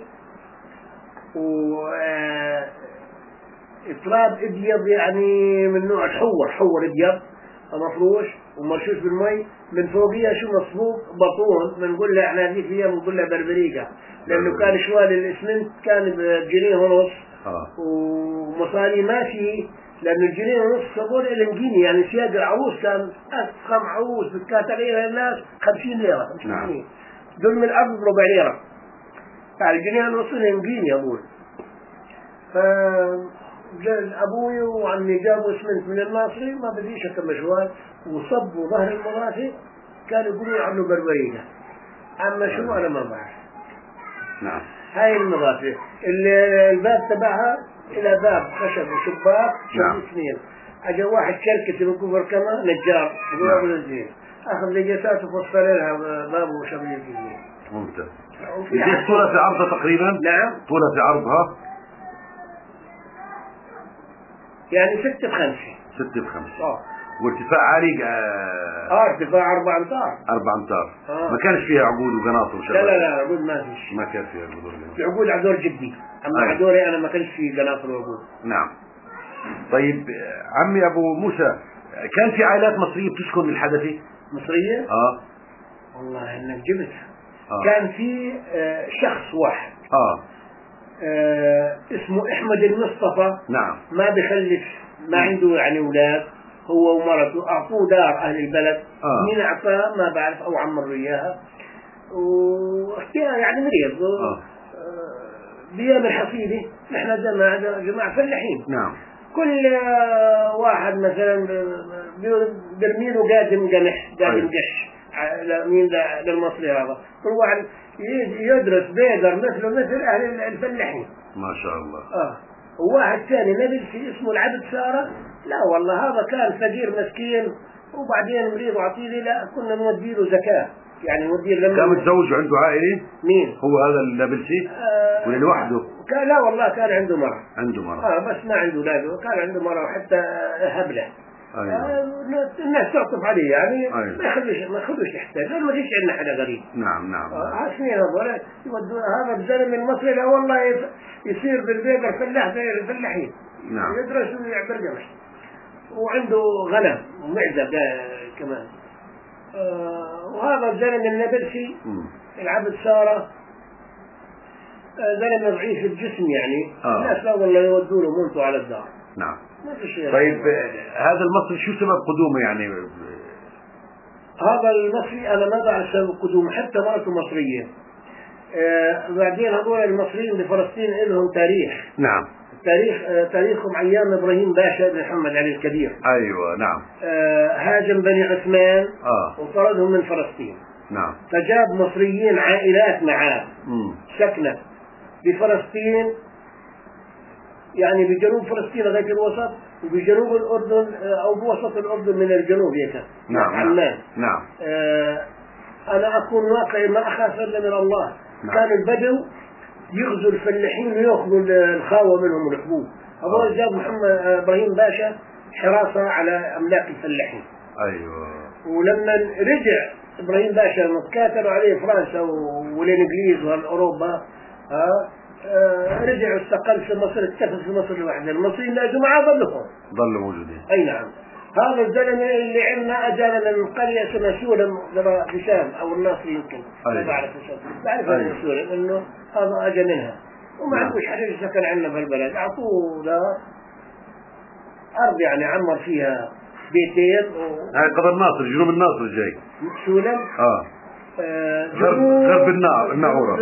إطراب ابيض يعني من نوع حور ابيض مفروش ومرشوش بالمي. من فوقيها شو مصبوب بطون بنقول له احنا هذيك الايام بنقول له بربريقه لانه كان شوال الاسمنت كان بجنيه ونص. ومصاري ما في لانه الجنيه ونص صابون الانجيني يعني سياق العروس كان افخم عروس بتكاتب الناس 50 ليره 50 جنيه. دول من الارض بربع ليره. يعني الجنيه ونص الانجيني اقول. أبوي وعمي جابوا اسمنت من الناصري ما بديش أكمل شوال وصبوا ظهر المرافق كانوا يقولوا عنه بربريقة. أما شو أنا ما بعرف. نعم. هاي المرافق الباب تبعها إلى باب خشب وشباك. نعم. 2 أجا واحد كلكت بكبر كمان نجار يقول أبو الزين أخذ لجسات وفصل لها بابه وشبه الجنين. ممتاز. إيش طولها في عرضها تقريبا؟ نعم. طولها في عرضها يعني 6 ب5. 6 ب5. وارتفاع عالي. ارتفاع 4 امتار. 4 امتار. ما كانش فيها عقود وقناطر وشباب؟ لا عقود ما فيش. ما كان فيها عقود وقناطر. في عقود على دور جدي، اما على دوري انا ما كانش في قناطر وعقود. نعم. طيب عمي ابو موسى، كان في عائلات مصرية بتسكن بالحدثة؟ مصرية؟ والله انك جبتها. كان في شخص واحد اسمه احمد المصطفى. نعم. ما بخلف، ما عنده يعني اولاد، هو ومرته اعطوه دار اهل البلد. مين اعطاه ما بعرف، او عمروا اياها، واختيار يعني مريض. بيام الحصيدة نحن جماعة فلاحين. نعم. كل واحد مثلا برميله قادم قمح، قادم قش مين للمصري هذا، كل واحد يدرس بيدر مثل اهل الفلاحين. ما شاء الله. وواحد ثاني نبي اسمه العبد سارة. لا والله هذا كان فقير مسكين وبعدين مريض وعطيلي، لا كنا نودي له زكاة، يعني نودي له. كان متزوج وعنده عائلة؟ مين هو هذا النابلسي؟ ولا لوحده؟ لا والله كان عنده مرة. عنده مرة. بس ما عنده اولاده، كان عنده مرة وحتى هبلة. أيوة. الناس تعطف عليه يعني. أيوة. ما يخلوش يحتاج، لأنه ما فيش عندنا حدا غريب. نعم. عشان هذول يودوا هذا الزلمه المصري، لا والله يصير بالبيضة فلاح زي الفلاحين. نعم. يدرس ويعبر قمح، وعنده غنم ومعزة كمان. وهذا الزلمه النابلسي العبد سارة زلمه ضعيف الجسم يعني. الناس لا والله يودوا له مولته على الدار. نعم. طيب هذا المصري شو سبب قدومه يعني؟ هذا المصري انا ما بعرف سبب قدومه، حتى مرته مصريه. بعدين هذول المصريين بفلسطين لهم تاريخ. نعم. تاريخهم ايام ابراهيم باشا بن محمد علي الكبير. ايوه نعم. هاجم بني عثمان وطردهم من فلسطين. نعم. فجاب مصريين عائلات معاه سكنت بفلسطين، يعني بجنوب فلسطين لغايه الوسط، وبجنوب الاردن او بوسط الاردن من الجنوب هيك. نعم. عمان. نعم. انا اكون واقعي ما اخاف الا من الله. نعم. كان البدو يغزو الفلاحين وياخذوا الخاوه منهم ويحبوه. هذول جاب محمد ابراهيم باشا حراسه على املاك الفلاحين. ايوه. ولما رجع ابراهيم باشا كاتلوا عليه فرنسا والانجليز والاوروبا، رجع واستقل في مصر، اتفق في مصر لوحده. المصريين لا جماعه ظلوا موجودين. اي نعم. هذا الزلمه اللي عندنا اجانا من قريه اسمها سولم بشام او الناصر يمكن. ما بعرف بعرف سولم انه هذا اجى منها وما عندوش حدا سكن عندنا في البلد. اعطوه ارض يعني عمر فيها بيتين. هاي قبر الناصر، جنوب الناصر جاي سولم. غرب الناعورة.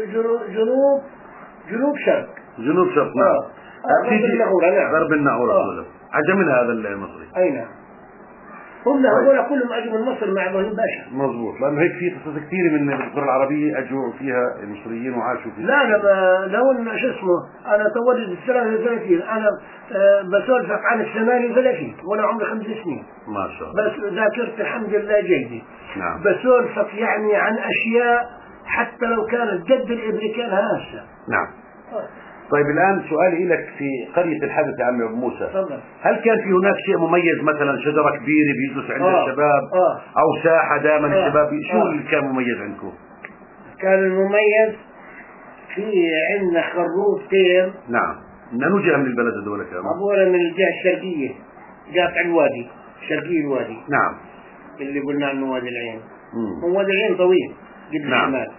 جنوب شرق. نعم. غرب الناعورة. سولم عجى من هذا المصري. اي نعم. هم هؤلاء كلهم اجوا من مصر مع ابراهيم باشا. مضبوط، لانه هيك في قصص كثير من القرى العربيه اجوا فيها المصريين وعاشوا فيها. لا لو ان شو اسمه انا تولد السنه 30 انا بسولفك عن الثمانية 30 وانا عمري 5 سنين. ما شاء الله. بس ذاكرتي الحمد لله جيده. نعم. بسولفك يعني عن اشياء حتى لو كانت قد الامريكان هسه. نعم. طيب الآن سؤالي لك، في قرية الحدث يا عمي أبو موسى، هل كان في هناك شيء مميز، مثلا شجرة كبيرة بيجلس عند الشباب أو ساحة دائما الشباب، شو اللي كان مميز عندكم؟ كان المميز في عندنا خروفتين. نعم. من أنو جهة من البلد هذول كانوا؟ أولا من الجهة الشرقية، قاطع الوادي، شرقي الوادي. نعم. اللي قلنا عنه وادي العين. هو وادي العين طويل جد. نعم. الشمال.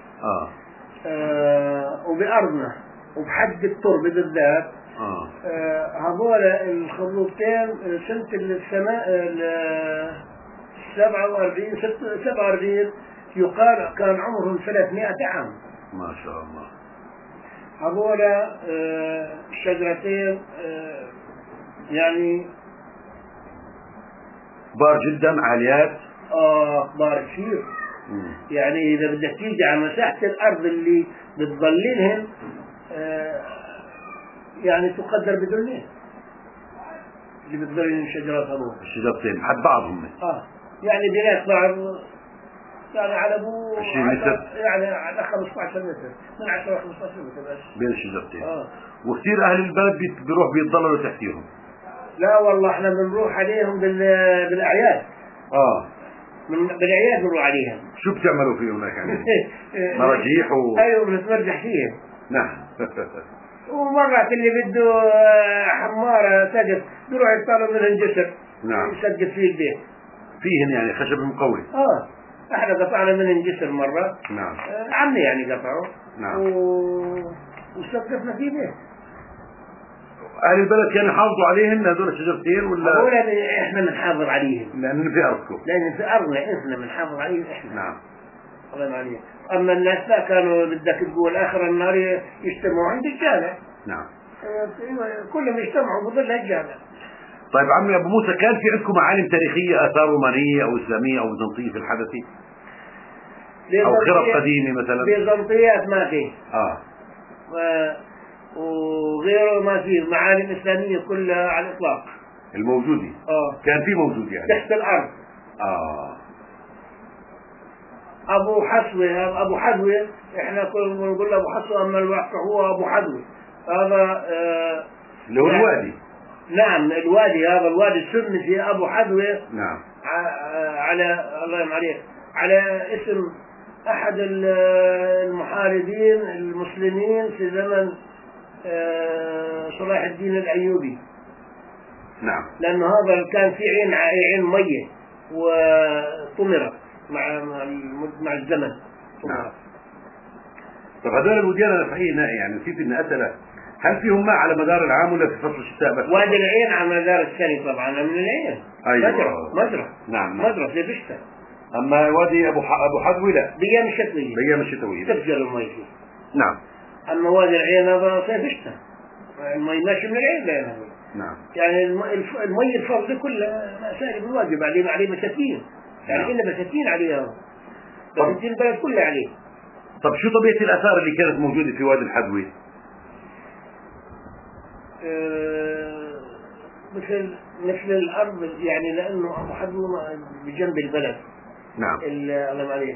وبأرضنا وبحد التربة بالذات. هذول الخروفتين سنة السماء 47 يقال كان عمرهم 300 عام. ما شاء الله. هذول الشجرتين يعني كبار جدا، عاليات. كبار كثير. يعني إذا بدك تيجي على مساحة الأرض اللي بتظللهم يعني تقدر بدولين اللي بتظللهم الشجرات هذول. الشجرتين حد بعضهم. يعني بينات بعض يعني على 20 متر، يعني على 15 متر، من 10 ل 15 متر بس بين الشجرتين. وكثير أهل البلد بيروح بيتضللوا تحتيهم. لا والله احنا بنروح عليهم بالاعياد. بالاعياد بنروح عليهم. شو بتعملوا فيهم هناك يعني؟ مراجيح ايوه بنتمرجح فيهم. نعم. ومرات اللي بده حمارة سقف بيروح يطلب منهن جسر. نعم. يسقف فيه البيت. فيهن يعني خشب مقوي. احنا قطعنا منهن جسر مرة. نعم. عمي يعني قطعوا. نعم. وسقفنا فيه بيت. أهل البلد كانوا يحافظوا عليهن هذول الشجرتين ولا؟ أولا إحنا بنحافظ عليهم. لأن في أرضكم. لأن في أرضنا إحنا بنحافظ عليهم إحنا. نعم. الله عليك. أما الناس لا كانوا بدك تقول آخر النهار يجتمعوا عند الجامع. نعم. كلهم يجتمعوا بظل الجامع. طيب عمي أبو موسى، كان في عندكم معالم تاريخية آثار رومانية أو إسلامية أو بيزنطية في الحدث؟ أو خرب قديمة مثلا؟ بيزنطيات ما في. وغيره ما في. معالم إسلامية كلها على الإطلاق. الموجودة. كان في موجود يعني. تحت الأرض. أبو حدوة إحنا كنا نقول أبو حدوة، أما الواقع هو أبو حدوة هذا اللي هو يعني الوادي. نعم الوادي، هذا الوادي السني في أبو حدوة. نعم. على الله يرحمه عليه، على اسم أحد المحاربين المسلمين في زمن صلاح الدين الأيوبي. نعم. لأنه هذا كان في عين مية وطمرت مع الزمن. نعم. طب هذول الوديان النفعية يعني في إن أسئلة، هل فيهم ماء على مدار العام ولا في فصل الشتاء بس؟ وادي العين على مدار السنة طبعا من العين. أيوة. مجرى. نعم. مجرى في بشتة. أما وادي أبو حدوة لا. بأيام الشتوية. بأيام الشتوية. تفجر المي فيه. نعم. أما وادي العين هذا في بشتة. المي ماشي من العين بينها. نعم. يعني المي الفضل كلها سائل بالوادي، بعدين عليه بساتين. يعني إلا بساتين عليها. بساتين البلد كلها عليه. طب شو طبيعة الآثار اللي كانت موجودة في وادي الحدوة؟ مثل الأرض يعني، لأنه أبو حدوة بجنب البلد. نعم. الله عليك.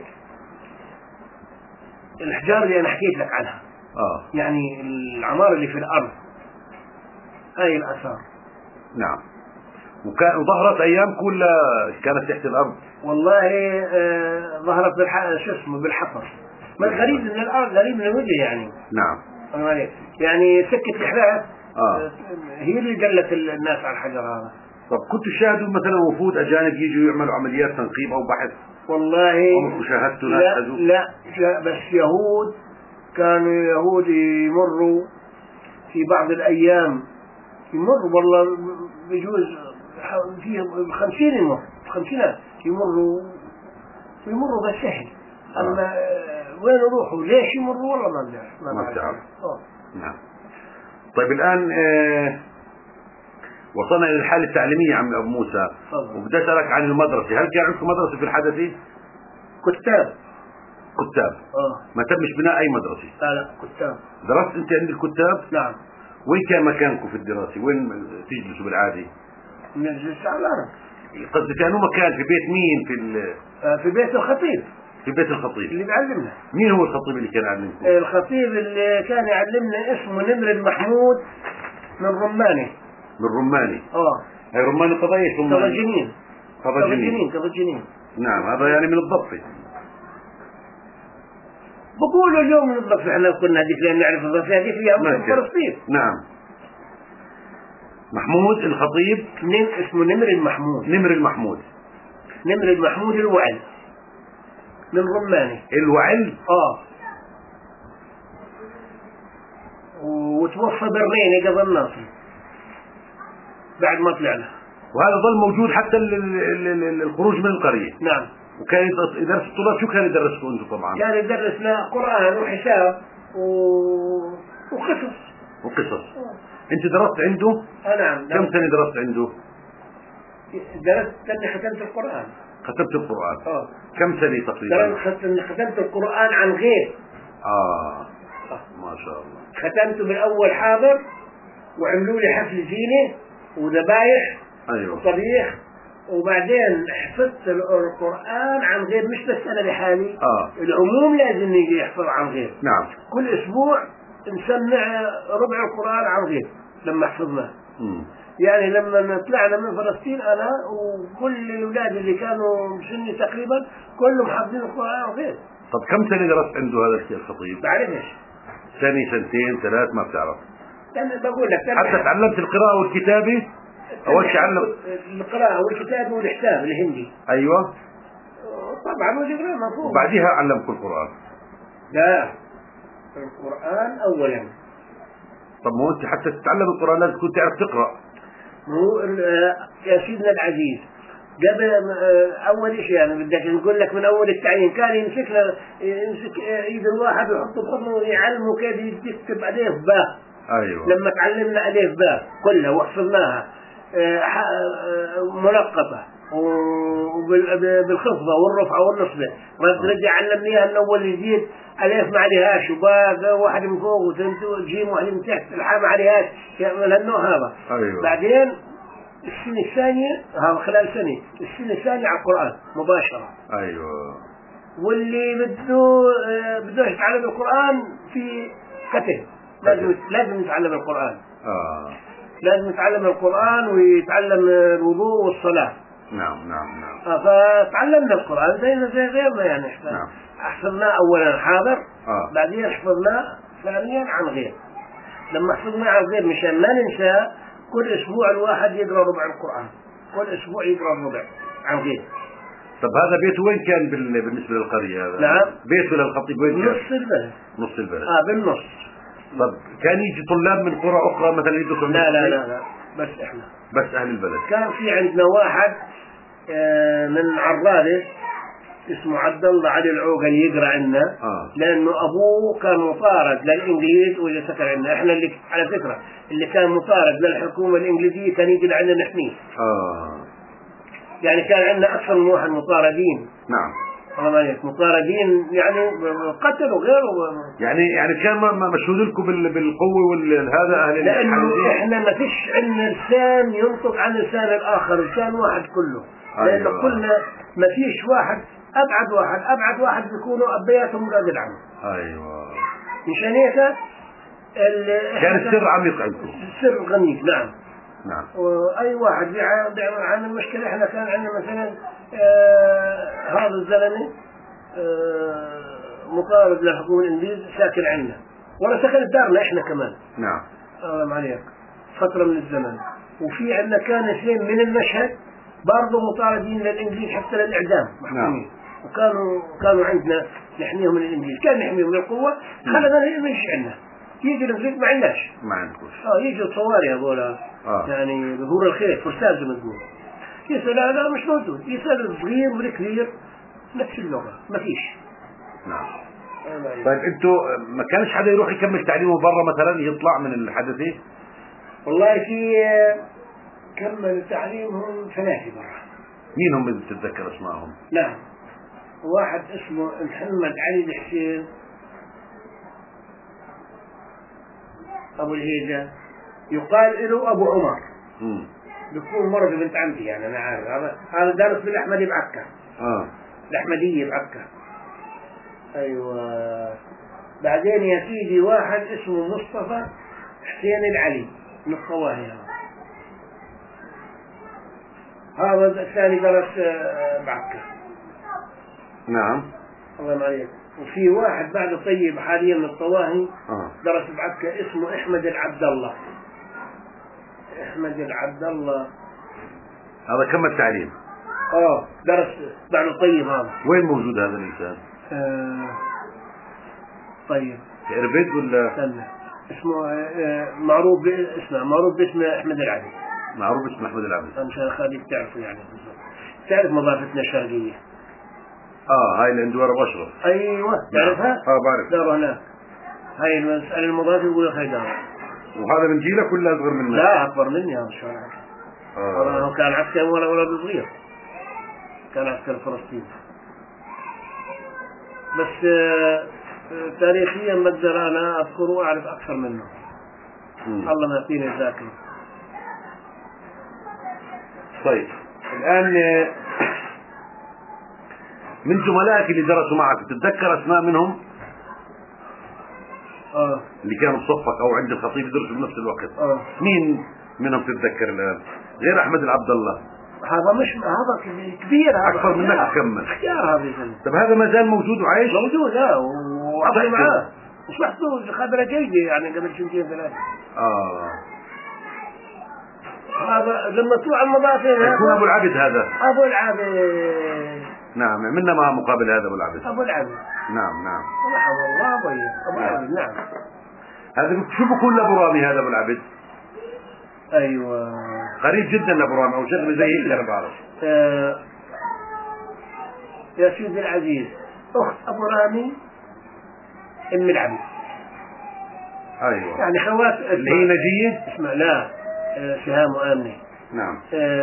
الأحجار اللي أنا حكيت لك عنها. يعني العمارة اللي في الأرض هاي الآثار. نعم. وظهرت أيامكم ولا كانت تحت الأرض؟ والله ظهرت بالحفر. ما الغريب من الأرض غريب من الوجه يعني. نعم. يعني سكة الإحراق هي اللي دلت الناس على الحجر هذا. طب كنتوا تشاهدوا مثلا وفود أجانب يجوا يعملوا عمليات تنقيب أو بحث؟ والله عمركم شاهدتوا ناس؟ لا بس يهود يمروا في بعض الأيام، يمروا والله بجوز فيهم 50 50 يمروا بالسهل. أما وين يروحوا ليش يمروا والله ما بتعرف. نعم. طيب الآن وصلنا إلى الحالة التعليمية عم أبو موسى، وبدي أسألك عن المدرسة. هل كان عندكم مدرسة في الحدث؟ كتاب. ما تمش بناء أي مدرسة؟ لا كتاب. درست أنت عند الكتاب؟ نعم. وين كان مكانكم في الدراسة؟ وين تجلسوا بالعادة؟ نجلس على الأرض. قصدي كانوا مكان في بيت مين؟ في بيت الخطيب. في بيت الخطيب اللي بيعلمنا. مين هو الخطيب اللي كان يعلمكم؟ الخطيب اللي كان يعلمنا اسمه نمر محمود من رماني. هي رماني قضية قضجنين. نعم. هذا يعني من الضفة. بقولوا اليوم من الضفة، احنا كنا هذيك لأن نعرف الضفة هذيك فيها مسلم فلسطين. نعم. محمود الخطيب اسمه نمر المحمود. نمر المحمود الوعل من رماني. الوعل؟ وتوفى بالريني قبل الناصر بعد ما طلعنا. وهذا ظل موجود حتى الخروج من القرية. نعم. وكان يدرس الطلاب. شو كان يدرسكم انتم طبعا؟ كان يدرسنا قرآن وحساب وقصص. انت درست عنده؟ نعم. كم سنة درست عنده؟ درست لأني ختمت القرآن. ختمت القرآن؟ كم سنة تقريبا؟ ختمت القرآن عن غير. ما شاء الله. ختمته بالأول حاضر، وعملوا لي حفل زينة وذبايح. أيوة. وطبيخ، وبعدين حفظت القرآن عن غير، مش بس أنا لحالي. العموم لازم يجي يحفظ عن غير. نعم. كل أسبوع نسمع ربع القرآن عن غير لما حفظناه. يعني لما طلعنا من فلسطين أنا وكل الأولاد اللي كانوا بسني تقريبا كلهم حافظين القرآن وغير. طب كم سنة درست عنده هذا الشيء الخطيب؟ بعرفش. سنة، سنتين، ثلاث، ما بتعرف؟ يعني بقول لك حتى تعلمت القراءة والكتابة؟ أول شيء علم القراءة والكتابة والحساب الهندي. أيوة. طبعا والقراءة مفهوم. وبعديها علمك القرآن؟ لا، القرآن أولا. طب ما هو أنت حتى تتعلم القرآن لازم تكون تعرف تقرأ. مو يا سيدنا العزيز قبل أول شيء يعني بدك نقول لك من أول التعليم كان يمسك إيد الواحد ويحطه بحضنه ويعلمه كيف يكتب ألف باء. أيوة. لما تعلمنا ألف باء كلها وحفظناها منقطة وبالخفضة والرفعة والنصبة، ما ترجع علمنيها من أول جديد ألف ما عليهاش وباء واحد من فوق وجيم واحد من تحت الحاء ما عليهاش من النوع هذا. أيوة. بعدين السنة الثانية هذا خلال سنة، السنة الثانية على القرآن مباشرة. أيوة. واللي بده يتعلم القرآن في كتب لازم يتعلم القرآن. لازم يتعلم القرآن ويتعلم الوضوء والصلاة. نعم نعم نعم. فتعلمنا القرآن زينا زي غيرنا يعني احنا. نعم. حفظناه أولا حاضر. بعدين حفظناه ثانيا عن غير. لما حفظناه عن غير مشان ما ننسى كل أسبوع الواحد يقرأ ربع القرآن، كل أسبوع يقرأ ربع عن غير. طب هذا بيته وين كان بالنسبة للقرية هذا؟ نعم. بيته للخطيب وين كان؟ نص البلد. نص البلد. بالنص. طب كان يجي طلاب من قرى أخرى مثلا يدرسوا؟ لا لا لا لا، بس إحنا. بس أهل البلد. كان في عندنا واحد من عرادة اسمه عبد الله علي العوقل يقرأ عنا. لأنه أبوه كان مطارد للإنجليز وإذا سكر عنا. إحنا اللي على فكرة اللي كان مطارد للحكومة الإنجليزية كان يجي لعنا نحميه. يعني كان عندنا أكثر من واحد مطاردين. نعم. الله عليك مطاردين يعني قتلوا غيره. يعني كان مشهود لكم بالقوة والهذا أهل. لأنه إحنا ما فيش عندنا لسان ينطق عن لسان الآخر، لسان واحد كله. لأنه كلنا ما فيش واحد أبعد واحد بيكونوا أبياتهم قادر عنه. أيوة. مشان هيك كان السر عميق عندكم. السر غميق. نعم. نعم. وأي واحد عن المشكلة إحنا كان عندنا مثلا هذا الزلمة مطارد للحكومة الإنجليز ساكن عندنا ولا سكن دارنا إحنا كمان. نعم. الله عليك فترة من الزمن. وفي عندنا كان اثنين من المشهد برضه مطاردين للإنجليز حتى للإعدام محكومين. وكانوا عندنا نحميهم من الإنجليز، كان نحميهم من القوة. خلنا مش عندنا يجي الإنجليز ما عندناش. ما عندكوش. يجي الصواري هذول يعني ظهور الخير فرسان زي ما تقول. يسأل هذا مش موجود، يسأل الصغير والكبير نفس اللغة ما فيش. نعم. طيب انتوا ما كانش حدا يروح يكمل تعليمه برا مثلا يطلع من الحدث؟ والله في كمل تعليمهم ثلاثة برا. مين هم اللي تتذكر اسمائهم؟ نعم. واحد اسمه محمد علي الحسين أبو الهيجة، يقال له أبو عمر. بيكون مرة بنت عمتي يعني أنا عارف. هذا دارس بالأحمدية بعكا. الأحمدية بعكا. أيوة. بعدين يا سيدي واحد اسمه مصطفى حسين العلي من الطواهي. هذا الثاني درس بعكا. نعم. الله عليك. وفي واحد بعده طيب حاليا من الطواهي درس بعكا اسمه أحمد العبد الله. أحمد العبد الله هذا كمل تعليم. درس بعده طيب. هذا وين موجود هذا الإنسان؟ طيب في إربد ولا؟ استنى اسمه معروف باسم أحمد العبد. معروف باسم أحمد العبد. مشان خليك تعرفه يعني بالضبط. تعرف مضافتنا الشرقية؟ هاي اللي عند ورا بشرة. أيوة تعرفها؟ بعرف. داره هناك. هاي المسألة المضافة يقول لك هاي داره. وهذا من جيلك ولا أصغر منك؟ لا أكبر مني هذا شو هو كان عسكري ولا ولد صغير. كان عسكري فلسطين. بس تاريخيا بقدر أنا أذكره وأعرف أكثر منه. الله ما يعطيني الذاكرة. طيب الآن من زملائك اللي درسوا معك تتذكر أسماء منهم؟ اللي كانوا بصفك أو عند الخطيب يدرسوا بنفس الوقت. مين منهم تتذكر الآن غير أحمد العبد الله؟ هذا مش هذا كبير، هذا أكثر منك تكمل. اختيار هذا. طب هذا ما زال موجود وعايش؟ موجود، لا، وعطي معاه وصحته خبرة جيدة يعني قبل 2 3. هذا لما تروح المضافين يكون أبو العبد هذا. أبو العبد. نعم، منا ما مقابل هذا أبو العبد. أبو العبد. نعم نعم. الله أبو العبد. نعم. هذا شو بقول لأبو رامي هذا أبو العبد؟ أيوة. قريب جدا لأبو رامي أو شغله زي هيك أنا بعرف. يا سيدي العزيز، أخت أبو رامي أم العبد. أيوة. يعني خوات اللي هي نجية؟ اسمع، لا، شهام وآمنة. نعم.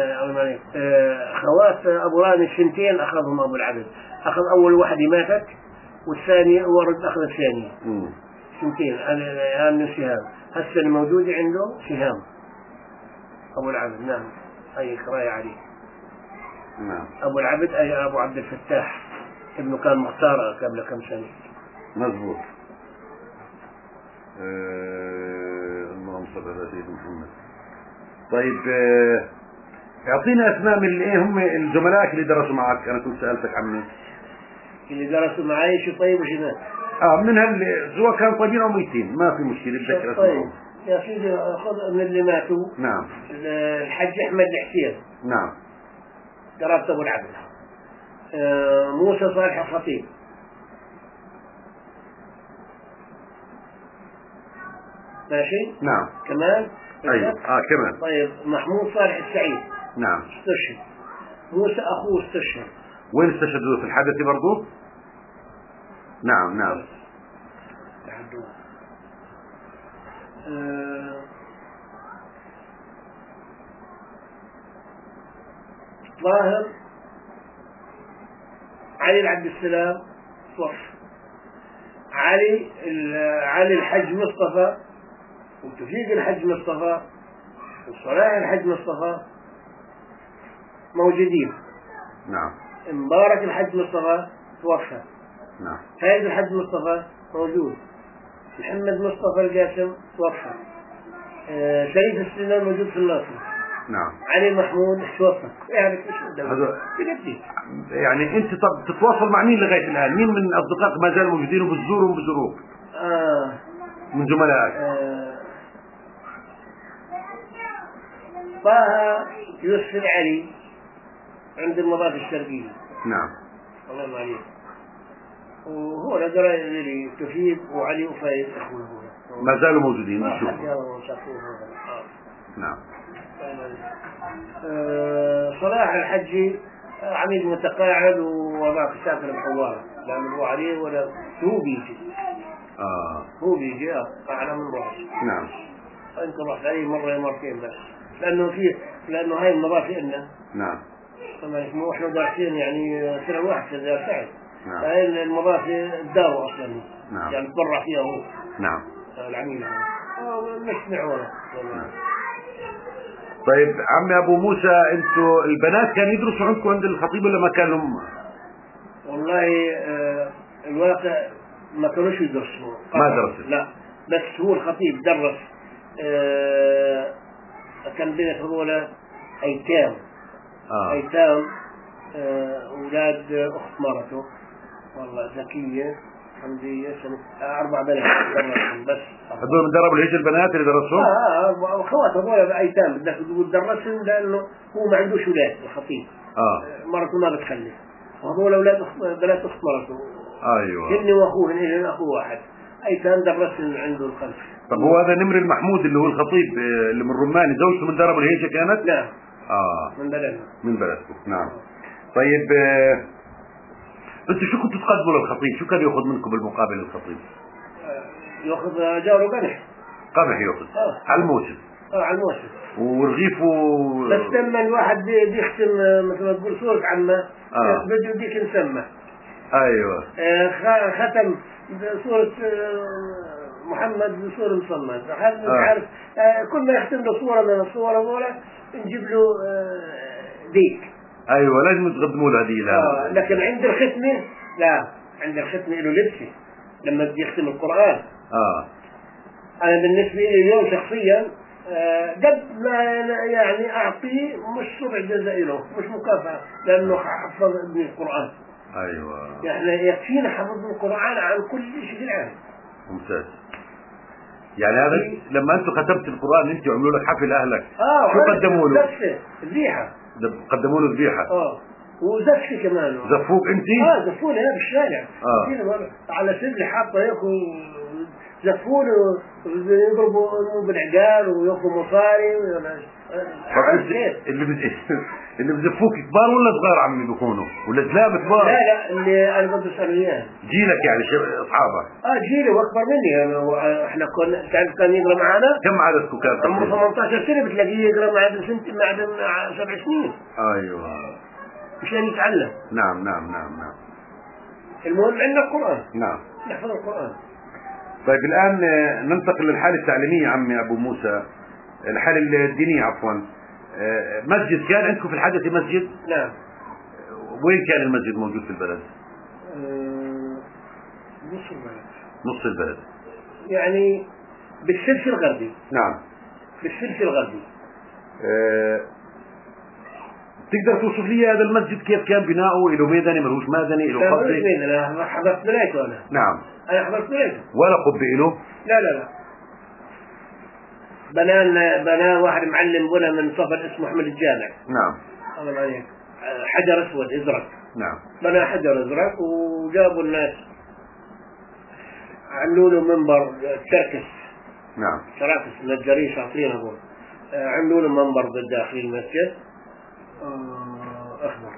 خوات أبو رامي الثنتين أخذهم أبو العبد. أخذ أول واحدة ماتت والثانية ورد أخذ الثانية. ثنتين آمنة وشهام. هسه الموجودة عنده شهام أبو العبد. نعم. أي قراية عليه. نعم. أبو العبد أي أبو عبد الفتاح، ابنه كان مختار قبل كم سنة. مضبوط. اللهم صل على سيدنا محمد. طيب، اعطينا اسماء من ايه هم الزملاء اللي درسوا معك. انا كنت سالتك عنهم. اللي درسوا معي شو طيب وشو ذا؟ من سواء كانوا طيبين او ميتين ما في مشكله، بتذكر اسمائهم. يا سيدي خذ من اللي ماتوا. نعم. الحج احمد الحسين. نعم. درس ابو العبد. موسى صالح الخطيب. ماشي. نعم. كمان. ايوه. كمان. طيب، محمود صالح السعيد. نعم. استشهد. موسى اخوه استشهد. وين استشهدوا؟ في الحدث برضو؟ نعم نعم. ظاهر علي العبد السلام توفى. علي الحج مصطفى، وتوفيق الحج مصطفى، وصلاح الحج مصطفى موجودين. نعم. مبارك الحج مصطفى توفى. نعم. فايز الحج مصطفى موجود. محمد مصطفى القاسم توفى. شريف السنان موجود في الناصر. نعم. علي محمود توفى. يعني انت طب تتواصل مع مين لغايه الان؟ مين من اصدقائك ما زالوا موجودين وبتزورهم بزوروك؟ من زملائك. طه يوسف العلي عند المضاف الشرقية. نعم. الله ما عليك. وهو قرايب لي توفيق وعلي وفايز اخوه ما زالوا موجودين. نعم. صلاح الحجي عميد متقاعد وراك سافر بحواره، لا هو عليه ولا هو بيجي. هو بيجي على من راس. نعم. انت رحت عليه مرة مرتين بس، لانه هاي المضافة لنا. نعم. طبعا احنا دارسين يعني سنة واحدة دار سعد. نعم. هاي المضافة الدار اصلا. نعم. يعني تبرع فيها هو. نعم. العميل نسمع ورا. نعم. طيب عمي ابو موسى، انتوا البنات كانوا يدرسوا عندكم عند الخطيب ولا ما كانوا؟ والله الواقع ما كانوش يدرسوا. ما درسوا. لا، بس هو الخطيب درس. كان بين هذول ايتام. ايتام اولاد اخت مرته، والله ذكيه حمدية 4 بنات درسهم بس. هذول من دربوا الهجر البنات اللي درسوا؟ خوات هذول ايتام بدك تقول درسهم لانه هو ما عندوش اولاد الخطيب. مرته ما بتخلف، وهذول اولاد بنات اخت مرته. ايوه. هن واخوه، هن اخوه واحد. ايتام درسهم عنده الخلف. طب هو هذا نمر المحمود اللي هو الخطيب اللي من رماني، زوجته من درب الهجر كانت؟ نعم. من بلدنا. من بلدكم. نعم. طيب انتوا شو كنتوا تقدموا للخطيب؟ شو كان ياخذ منكم بالمقابل الخطيب؟ ياخذ جاره قمح. قمح ياخذ على الموسم. على الموسم. ورغيف بس لما الواحد بيختم مثل ما تقول سورة عمه بده يديك نسمه. ايوه. ختم سورة محمد بسورة مصمد. عارف كل ما يختم له صورة من الصور هذول نجيب له ديك. ايوه لازم تقدموا له هديه. لكن عند الختمه لا، عند الختمه له لبسه لما بدي يختم القران. انا بالنسبه لي اليوم شخصيا قد ما يعني أعطيه مش ربع جزاء له، مش مكافأة، لأنه حفظ ابني القرآن. أيوة. يعني يكفينا حفظ القرآن عن كل شيء في العالم. ممتاز. يعني هذا لما أنتم ختمت القرآن أنتم عملوا لك حفل أهلك، شو قدموا له؟ ذبيحة. قدموا له ذبيحة. وزفي كمان. زفوك أنت؟ زفوني هنا بالشارع. على سبل حاطة هيك زفوني يضربوا بالعقال وياخذوا مصاري. اللي بزفوك كبار ولا صغار عمي بيكونوا ولا زلاب كبار؟ لا اللي انا بدي اسال اياه جيلك يعني اصحابك؟ جيلي واكبر مني يعني. احنا كنا تعرف كان يقرا معنا. كم عددكم كان؟ عمره 18 سنه بتلاقيه يقرا معنا سنتين معنا 7 سنين. ايوه مشان يتعلم. نعم. المهم عندنا القران. نعم نحفظ القران. طيب الان ننتقل للحاله التعليميه عمي ابو موسى، الحاله الدينيه عفوا. مسجد كان عندكم في الحدث مسجد؟ نعم. وين كان المسجد موجود في البلد؟ نص البلد. نص البلد يعني بالسلس الغربي. نعم بالسلس الغربي. تقدر توصف لي هذا المسجد كيف كان بناؤه؟ له ميداني ملوش ميداني له قبة؟ انا حضرت بنايته انا. نعم انا حضرت بنايته. ولا قبة له؟ لا بناه واحد معلم بنا من صفر اسمه احمد الجامع. نعم. الله عليك. حجر اسود ازرق. نعم. بنى حجر ازرق وجابوا الناس عملوا له منبر تركس. نعم. تراكس نجارين شاطرين هذول. عملوا له منبر بالداخل المسجد اخضر.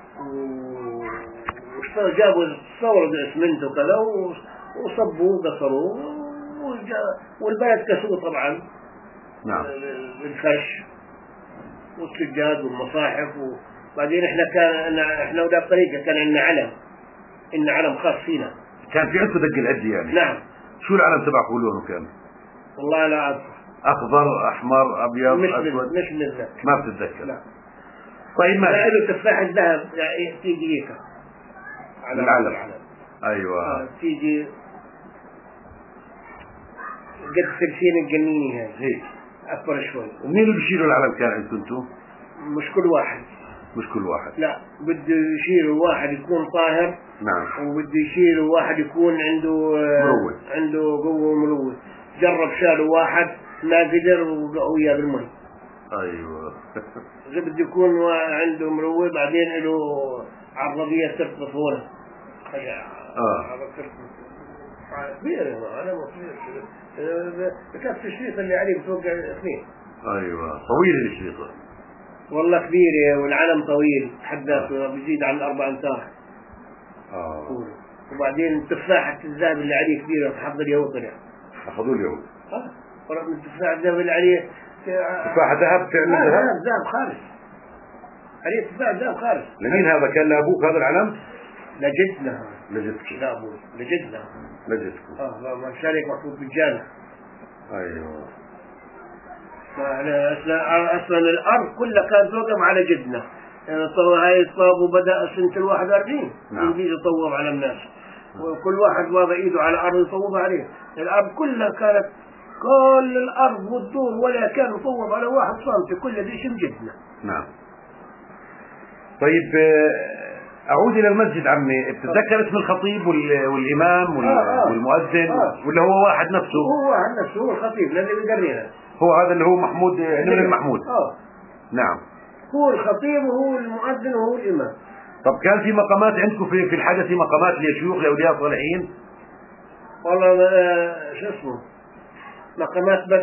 جابوا صوروا اسمنت وكذا وصبوه وقصروه والبلد كسوه طبعا. نعم. الفرش والسجاد والمصاحف. وبعدين احنا وده بطريقه كان عندنا علم. إن علم خاص فينا. كان في عندكم دق الأدي يعني؟ نعم. شو العلم تبعكم لونه كان؟ والله لا أعرف. أخضر أحمر أبيض أسود؟ مش متذكر. ما بتتذكر؟ لا. طيب ماشي. له تفاحة ذهب يعني تيجي هيك على العلم. أيوة. تيجي قد 30 الجنيني هاي. هيك. أكبر شوي. ومين اللي بيشيلوا العلم كان عندكم انتم؟ مش كل واحد. مش كل واحد. لا بده يشيلوا واحد يكون طاهر. نعم. وبده يشيلوا واحد يكون عنده مروة. عنده قوة مروة. جرب شالوا واحد ما قدر وياه بالمي. ايوه. إذا بده يكون عنده مروة بعدين له عربية ترقص هون. كبير أنا مصير كانت الشريط اللي عليه بتوقع 2. ايوه طويل الشريط. والله كبيرة والعلم طويل حداته بيزيد عن 4 أمتار. وبعدين تفاحة الذهب اللي عليه كبيرة تحضر اليهود طلع. أخذوا اليهود. ورغم من التفاحة الذهب اللي عليه. تفاحة ذهب فعلا ذهب. ذهب خالص. عليه تفاحة ذهب خالص. لمين هذا كان لأبوك هذا العلم؟ لجدنا. لجدك. لا أبوي لجدنا. لجدكم. ما شارك محطوط بالجامع. أيوه. أصلا الأرض كلها كانت توقف على جدنا. هاي الطاب وبدأ سنة 41. نعم. يجي يطوب على الناس. وكل واحد واضع ايده على الأرض يطوب عليه. الأرض كلها كانت كل الأرض والدور ولا كان يطوب على 1 سنتي كل ذي اسم جدنا. نعم. طيب أعود إلى المسجد عمي، بتتذكر اسم الخطيب والإمام والمؤذن ولا هو واحد نفسه؟ هو واحد نفسه هو الخطيب الذي بيقرينا. هو هذا اللي هو محمود نمر المحمود. نعم. هو الخطيب وهو المؤذن وهو الإمام. طب كان في مقامات عندكم في الحدث مقامات لشيوخ لأولياء صالحين؟ والله شو اسمه مقامات بس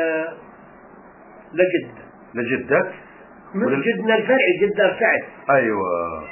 لجدك؟ مش جدنا الفرعي جدنا سعد. أيوة.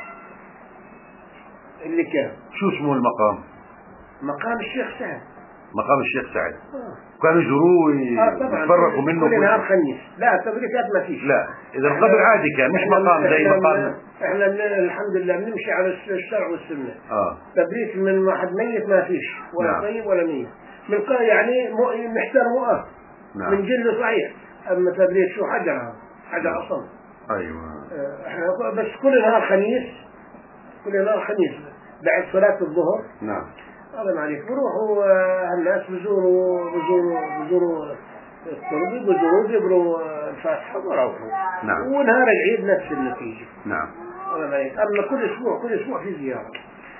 اللي كان شو اسمه المقام؟ مقام الشيخ سعد. مقام الشيخ سعد. كانوا يجروه يتفرقوا منه كل نهار خميس. لا تبريكات ما فيش. لا إذا القبر عادي كان مش مقام زي مقام. احنا الحمد لله بنمشي على الشرع والسنة. تبريك من واحد ميت ما فيش ولا نعم. طيب ولا ميت من يعني محترمه. نعم. من جلده صحيح. أما تبريك شو حجر أصلا. أيوة. احنا بس كل نهار خميس بعد صلاة الظهر. نعم. الله عليك بروحوا الناس بزوروا الطلب بدروب يقروا الفاتحة وروحوا. نعم. ونهار العيد نفس النتيجة. نعم. أما كل أسبوع في زيارة.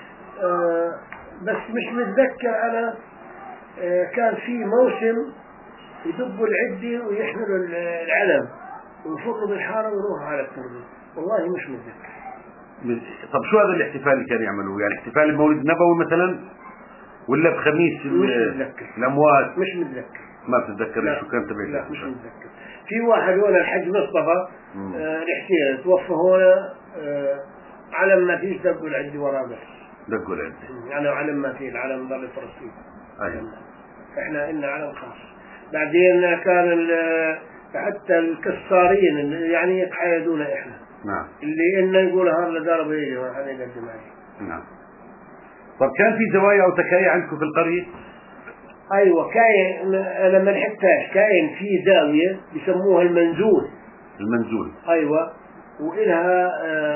بس مش متذكر أنا. كان في موسم يدبوا العدة ويحملوا العلم ويفروا بالحارة ويروحوا على التربة. والله مش متذكر. طب شو هذا الاحتفال اللي كانوا يعملوه؟ يعني احتفال بمولد النبوي مثلا ولا بخميس مش متذكر. الأموات؟ مش متذكر. ما بتتذكر شو كان تبعي؟ لا مش متذكر. في واحد هنا الحج مصطفى الحسين توفى هنا. علم ما فيش دقوا العدة وراه بس. دقوا العدة. يعني علم ما فيه العلم ضل فلسطين. أيوة. احنا إلنا علم خاص. بعدين كان حتى الكسارين يعني يتحايدونا احنا. نعم. اللي إنه يقول هذا ضرب ايدي وهذا يقدم عليه. نعم. طب كان في زوايا أو تكايا عندكم في القرية؟ أيوة كاين. أنا ما لحقتهاش. كاين في زاوية بيسموها المنزول. المنزول. أيوة. وإلها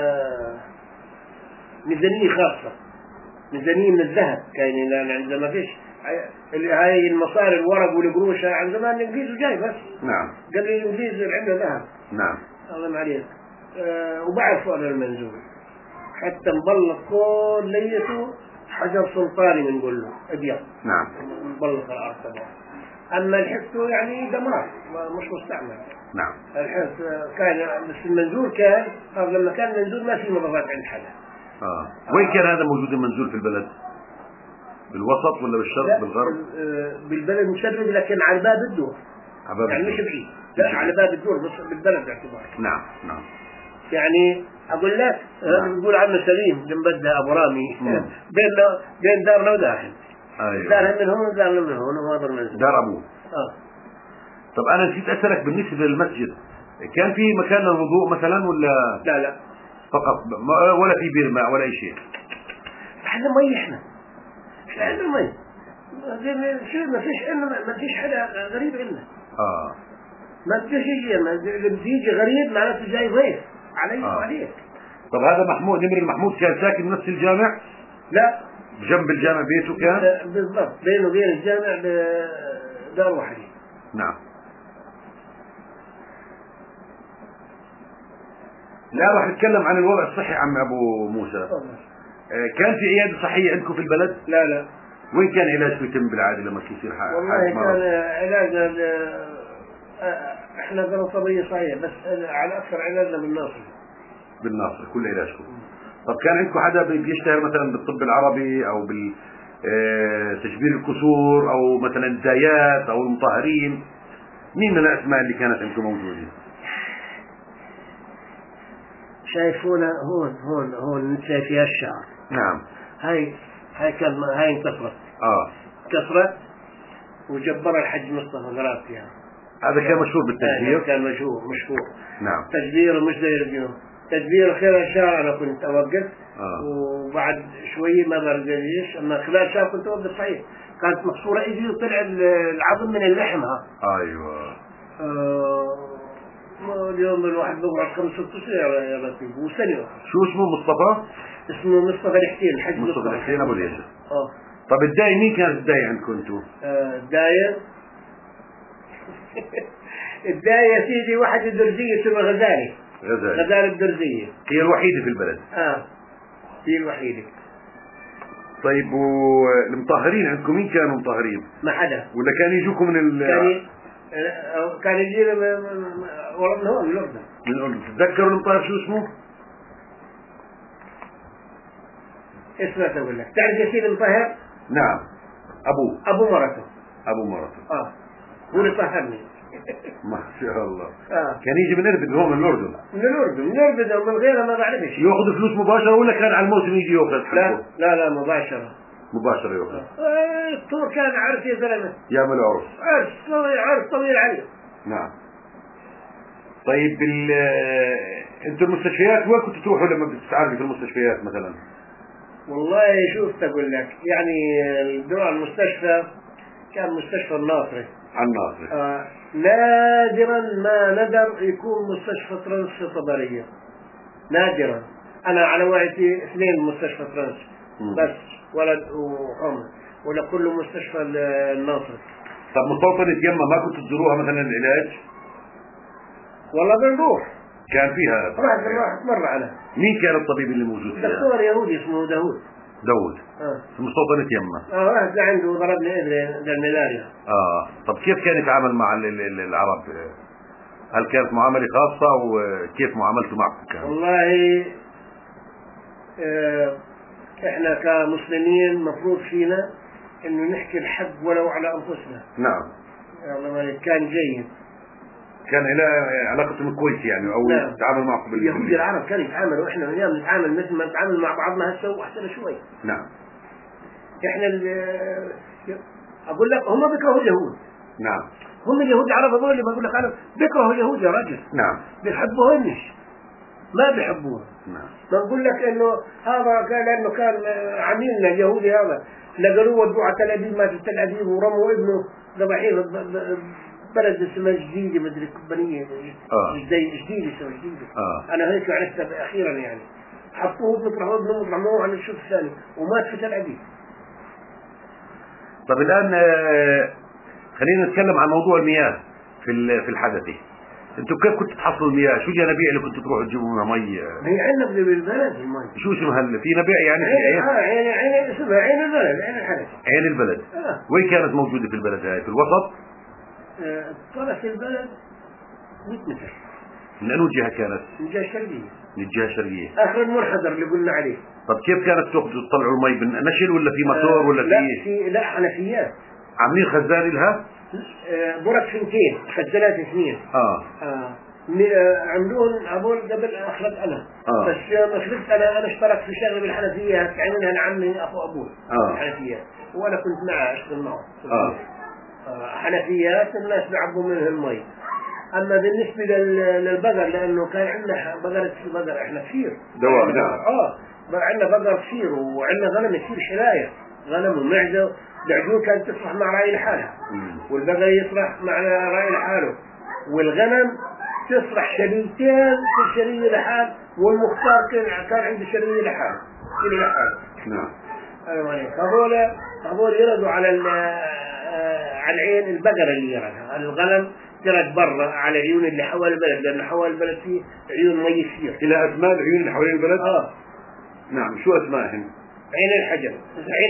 ميزانية خاصة. ميزانية من الذهب. كاين لأن عندما ما فيش هاي المصاري الورق والقروش عن زمان الإنجليز جاي بس. نعم. قال لي الإنجليز عندنا ذهب. نعم. الله عليك. وبعرفوا أنا المنزول. حتى مبلط كل ليته حجر سلطاني بنقول له ابيض. نعم. مبلط الارض تبعه. اما الحس يعني دمار مش مستعمل. نعم. الحس كان بس المنزول كان لما كان المنزول ما في مضافات عند حدا. وين كان هذا موجود المنزول في البلد؟ بالوسط ولا بالشرق بالغرب؟ بالبلد مشرب لكن على باب الدور. يعني مش بعيد. لا على باب الدور بس بالبلد باعتبار. نعم. نعم. يعني أقول لك هذا بيقول عنه سليم جنب أبو رامي بين دارنا وداخل. أيوة. دارهم من هون ودارنا من هون وهذا المنزل. دار أبوه. طب أنا نسيت أسألك بالنسبة للمسجد كان في مكان للوضوء مثلا ولا؟ لا فقط ولا في بير ماء ولا أي شيء؟ إحنا مي إحنا عندنا مي. ما فيش حدا غريب إلنا. ما بتيجي غريب معناته جاي ضيف علي وعليك. طب هذا محمود نمر المحمود كان ساكن بنفس الجامع؟ لا جنب الجامع بيته كان؟ بالضبط بينه وبين الجامع دار واحدة. نعم. لا راح نتكلم عن الوضع الصحي عم أبو موسى. كان في عيادة صحية عندكم في البلد؟ لا. وين كان علاجكم يتم بالعادة لما يصير حالة والله كان علاج احنا قرصبية صحيح بس على أكثر علاجنا بالناصر كل علاجكم. طب كان عندكم حدا بيشتهر مثلا بالطب العربي أو بالتشبير الكسور أو مثلا الدايات أو المطهرين؟ مين من الأسماء اللي كانت عندكم موجودة؟ شايفونا هون شايفيها الشعر. نعم. هاي انكسرت. كسرت وجبر الحج مصطفى قرأت فيها. هذا كان مشهور بالتجبير. كان مشهور. نعم. تجبير مش زي اليوم. تجبير خلال شهر أنا كنت أوقف. وبعد شوية ما برجعش أما خلال شهر كنت أوقف صحيح. كانت مكسورة إيدي وطلع العظم من اللحمها. أيوة. اليوم الواحد بقعد 5-6 سنين يا لطيف وسنة. شو اسمه مصطفى؟ اسمه مصطفى الحسين. حج مصطفى الحسين أبو الياسر. طب الداية مين كانت الداية عندكم انتو؟ الداية الداية سيدي واحد الدرزية اسمه غزالي الدرزية. هي الوحيدة في البلد. هي الوحيدة. طيب والمطهرين عندكم مين كانوا مطهرين؟ ما حدا. ولا كان يجوكم من كان يجينا والله من هون من الأردن. تتذكروا المطهر شو اسمه؟ اسمه تقول لك. تعرف ياسين المطهر؟ نعم. أبو مرته. هو اللي طهرني. ما شاء الله. كان يجي من إربد هون من الأردن ومن غيرها ما بعرفش. يأخذ فلوس مباشرة ولا كان على الموسم يجي يأخذ؟ لا مباشرة يأخذ. الطور كان عرس يا زلمة. يعمل عرس طويل عليه. نعم. طيب انتوا المستشفيات وين كنتوا تروحوا لما بتتعالجوا في المستشفيات مثلا؟ والله شوف تقول لك يعني الدواء المستشفى كان مستشفى الناصري. نادرا ما ندر يكون مستشفى ترانس طبرية. نادرا. أنا على وعيتي 2 مستشفى ترانس بس ولد وحمل ولا كله مستشفى الناصري. طب مستوطنة يما ما كنتوا تزوروها مثلا العلاج؟ والله بنروح. كان فيها رحت مرة أنا. مين كان الطبيب اللي موجود فيها؟ دكتور يهودي اسمه داوود. في مستوطنة يما. رحت لعنده وضربني إبرة للملاريا. طب كيف كان يتعامل مع العرب؟ هل كانت معاملة خاصة وكيف معاملته معكم كان؟ والله احنا كمسلمين مفروض فينا انه نحكي الحق ولو على انفسنا. نعم. والله كان جيد. كان علاقتهم كويس يعني او يتعامل معكم اليهود العرب كانوا يتعاملوا، احنا اليوم نتعامل مثل ما نتعامل مع بعضنا هسه واحسن شوي. نعم. احنا اقول لك هم بيكرهوا اليهود. نعم. هم اليهود العرب هذول اللي بقول لك انا بيكرهوا اليهود يا رجل. نعم. بيحبوهنش، ما بيحبوها. نعم. بقول لك انه هذا كان لانه كان عميلنا اليهودي هذا نقلوه ودوه على تل ابيب، ما في تل ابيب ورموا ابنه ذبحيه بلد اسمها جديده مدري كبانيه جديده اسمها جديده. انا هيك عرفتها اخيرا يعني. حطوه بمطرحه ابنه رموه على الشوط الثاني ومات في تل ابيب. طب الان خلينا نتكلم عن موضوع المياه في الحدث. انتوا كيف كنتوا تحصلوا المياه؟ شو الينابيع اللي كنتوا تروحوا تجيبوا منها مي؟ هي عندنا بالبلد المي. شو اسمها في نبيع يعني؟ عين اسمها عين البلد، عين الحدث. عين البلد. وين كانت موجودة في البلد هاي؟ في الوسط؟ طرف البلد 100 متر. من أنو جهة كانت؟ من الجهة الشرقية. من الجهة الشرقية. آخر المنحدر اللي قلنا عليه. طب كيف كانت تاخذوا تطلعوا المي بالنشل ولا في موتور ولا لا حنفيات. عاملين خزان لها؟ برك سنتين، خزانات اثنين. عملوهم هذول قبل اخرت انا. بس ما خرجت انا اشتركت في شغله بالحنفيات، عملها لعمي اخو ابوي. الحنفيات وانا كنت معه اشتغل معه. حنفيات الناس بيعبوا منها المي. اما بالنسبه للبقر لانه كان عندنا بقر احنا كثير. دواب. نعم. عندنا بقر كثير وعندنا غنم كثير شرايح، غنم ومعزه. العجول كانت تسرح مع راي لحالها، والبقر يسرح مع راي لحاله، والغنم تسرح شريتين في شريه لحال، والمختار كان عنده شريه لحاله كل لحاله. نعم. هذول يردوا على العين البقر اللي يردها، الغنم ترد برا على العيون اللي حول البلد، لأن حول البلد فيه عيون مي كثير. إلى أسماء العيون اللي حوالين البلد؟ نعم. شو أسمائهم؟ عين الحجر، عين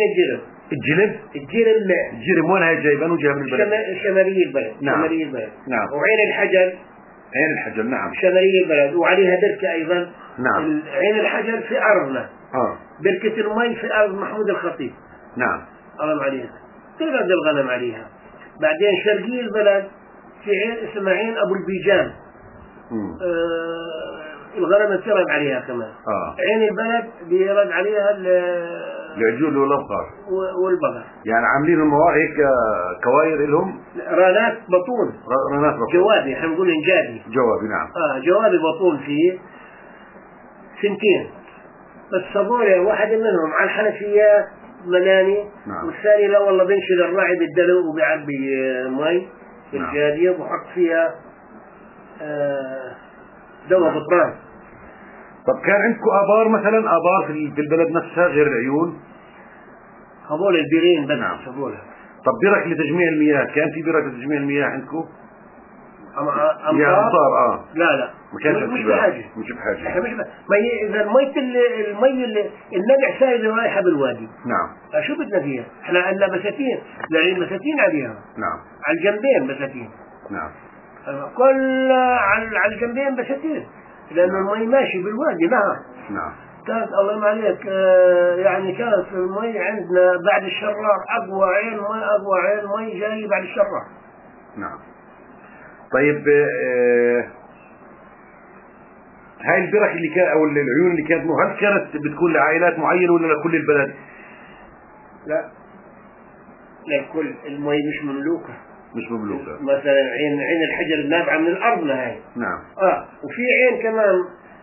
الجرم وين هي جايبه؟ أنو جايبه من البلد؟ شمالية البلد. نعم. شمالية البلد. نعم. وعين الحجر نعم. شمالية البلد وعليها بركة أيضا. نعم. عين الحجر في أرضنا. بركة المي في أرض محمود الخطيب. نعم. أرض عليها ترد الغنم عليها. بعدين شرقية البلد في عين اسمها عين أبو البيجان. الغنم ترد عليها كمان. عين البلد بيرد عليها العجول والأبقار والبقر. يعني عاملين الموارد هيك كواير لهم، رانات بطون. جوابي، احنا بنقول جوابي. نعم. جوابي بطون فيه سنتين بس. هذول واحد منهم على الحنفيات مناني. نعم. والثاني لا والله بنشد الراعي بالدلو وبيعبي مي في الجادية وبحط فيها دواء بطران. طب كان عندكم آبار مثلا، آبار في البلد نفسها غير العيون؟ هذول البيرين بس. نعم. هذول. طب برك لتجميع المياه، كان في برك لتجميع المياه عندكم؟ أمطار؟ لا مش بحاجة. إذا النبع سائل رايحة بالوادي. نعم. شو بدنا فيها؟ احنا عندنا بساتين، يعني بساتين عليها. نعم. على الجنبين بساتين. نعم. كل على الجنبين بساتين، لأنه المي ماشي بالوادي لها. نعم. كانت الله ما عليك يعني كانت المي عندنا بعد الشرار أقوى عين مي جاي بعد الشرار. نعم. طيب هاي البرك اللي كان او العيون اللي كانت هل كانت بتكون لعائلات معينة ولا لكل البلد؟ لا للكل. المي مش مملوكة. مثلا عين الحجر النابعة من الأرض هاي. نعم. وفي عين كمان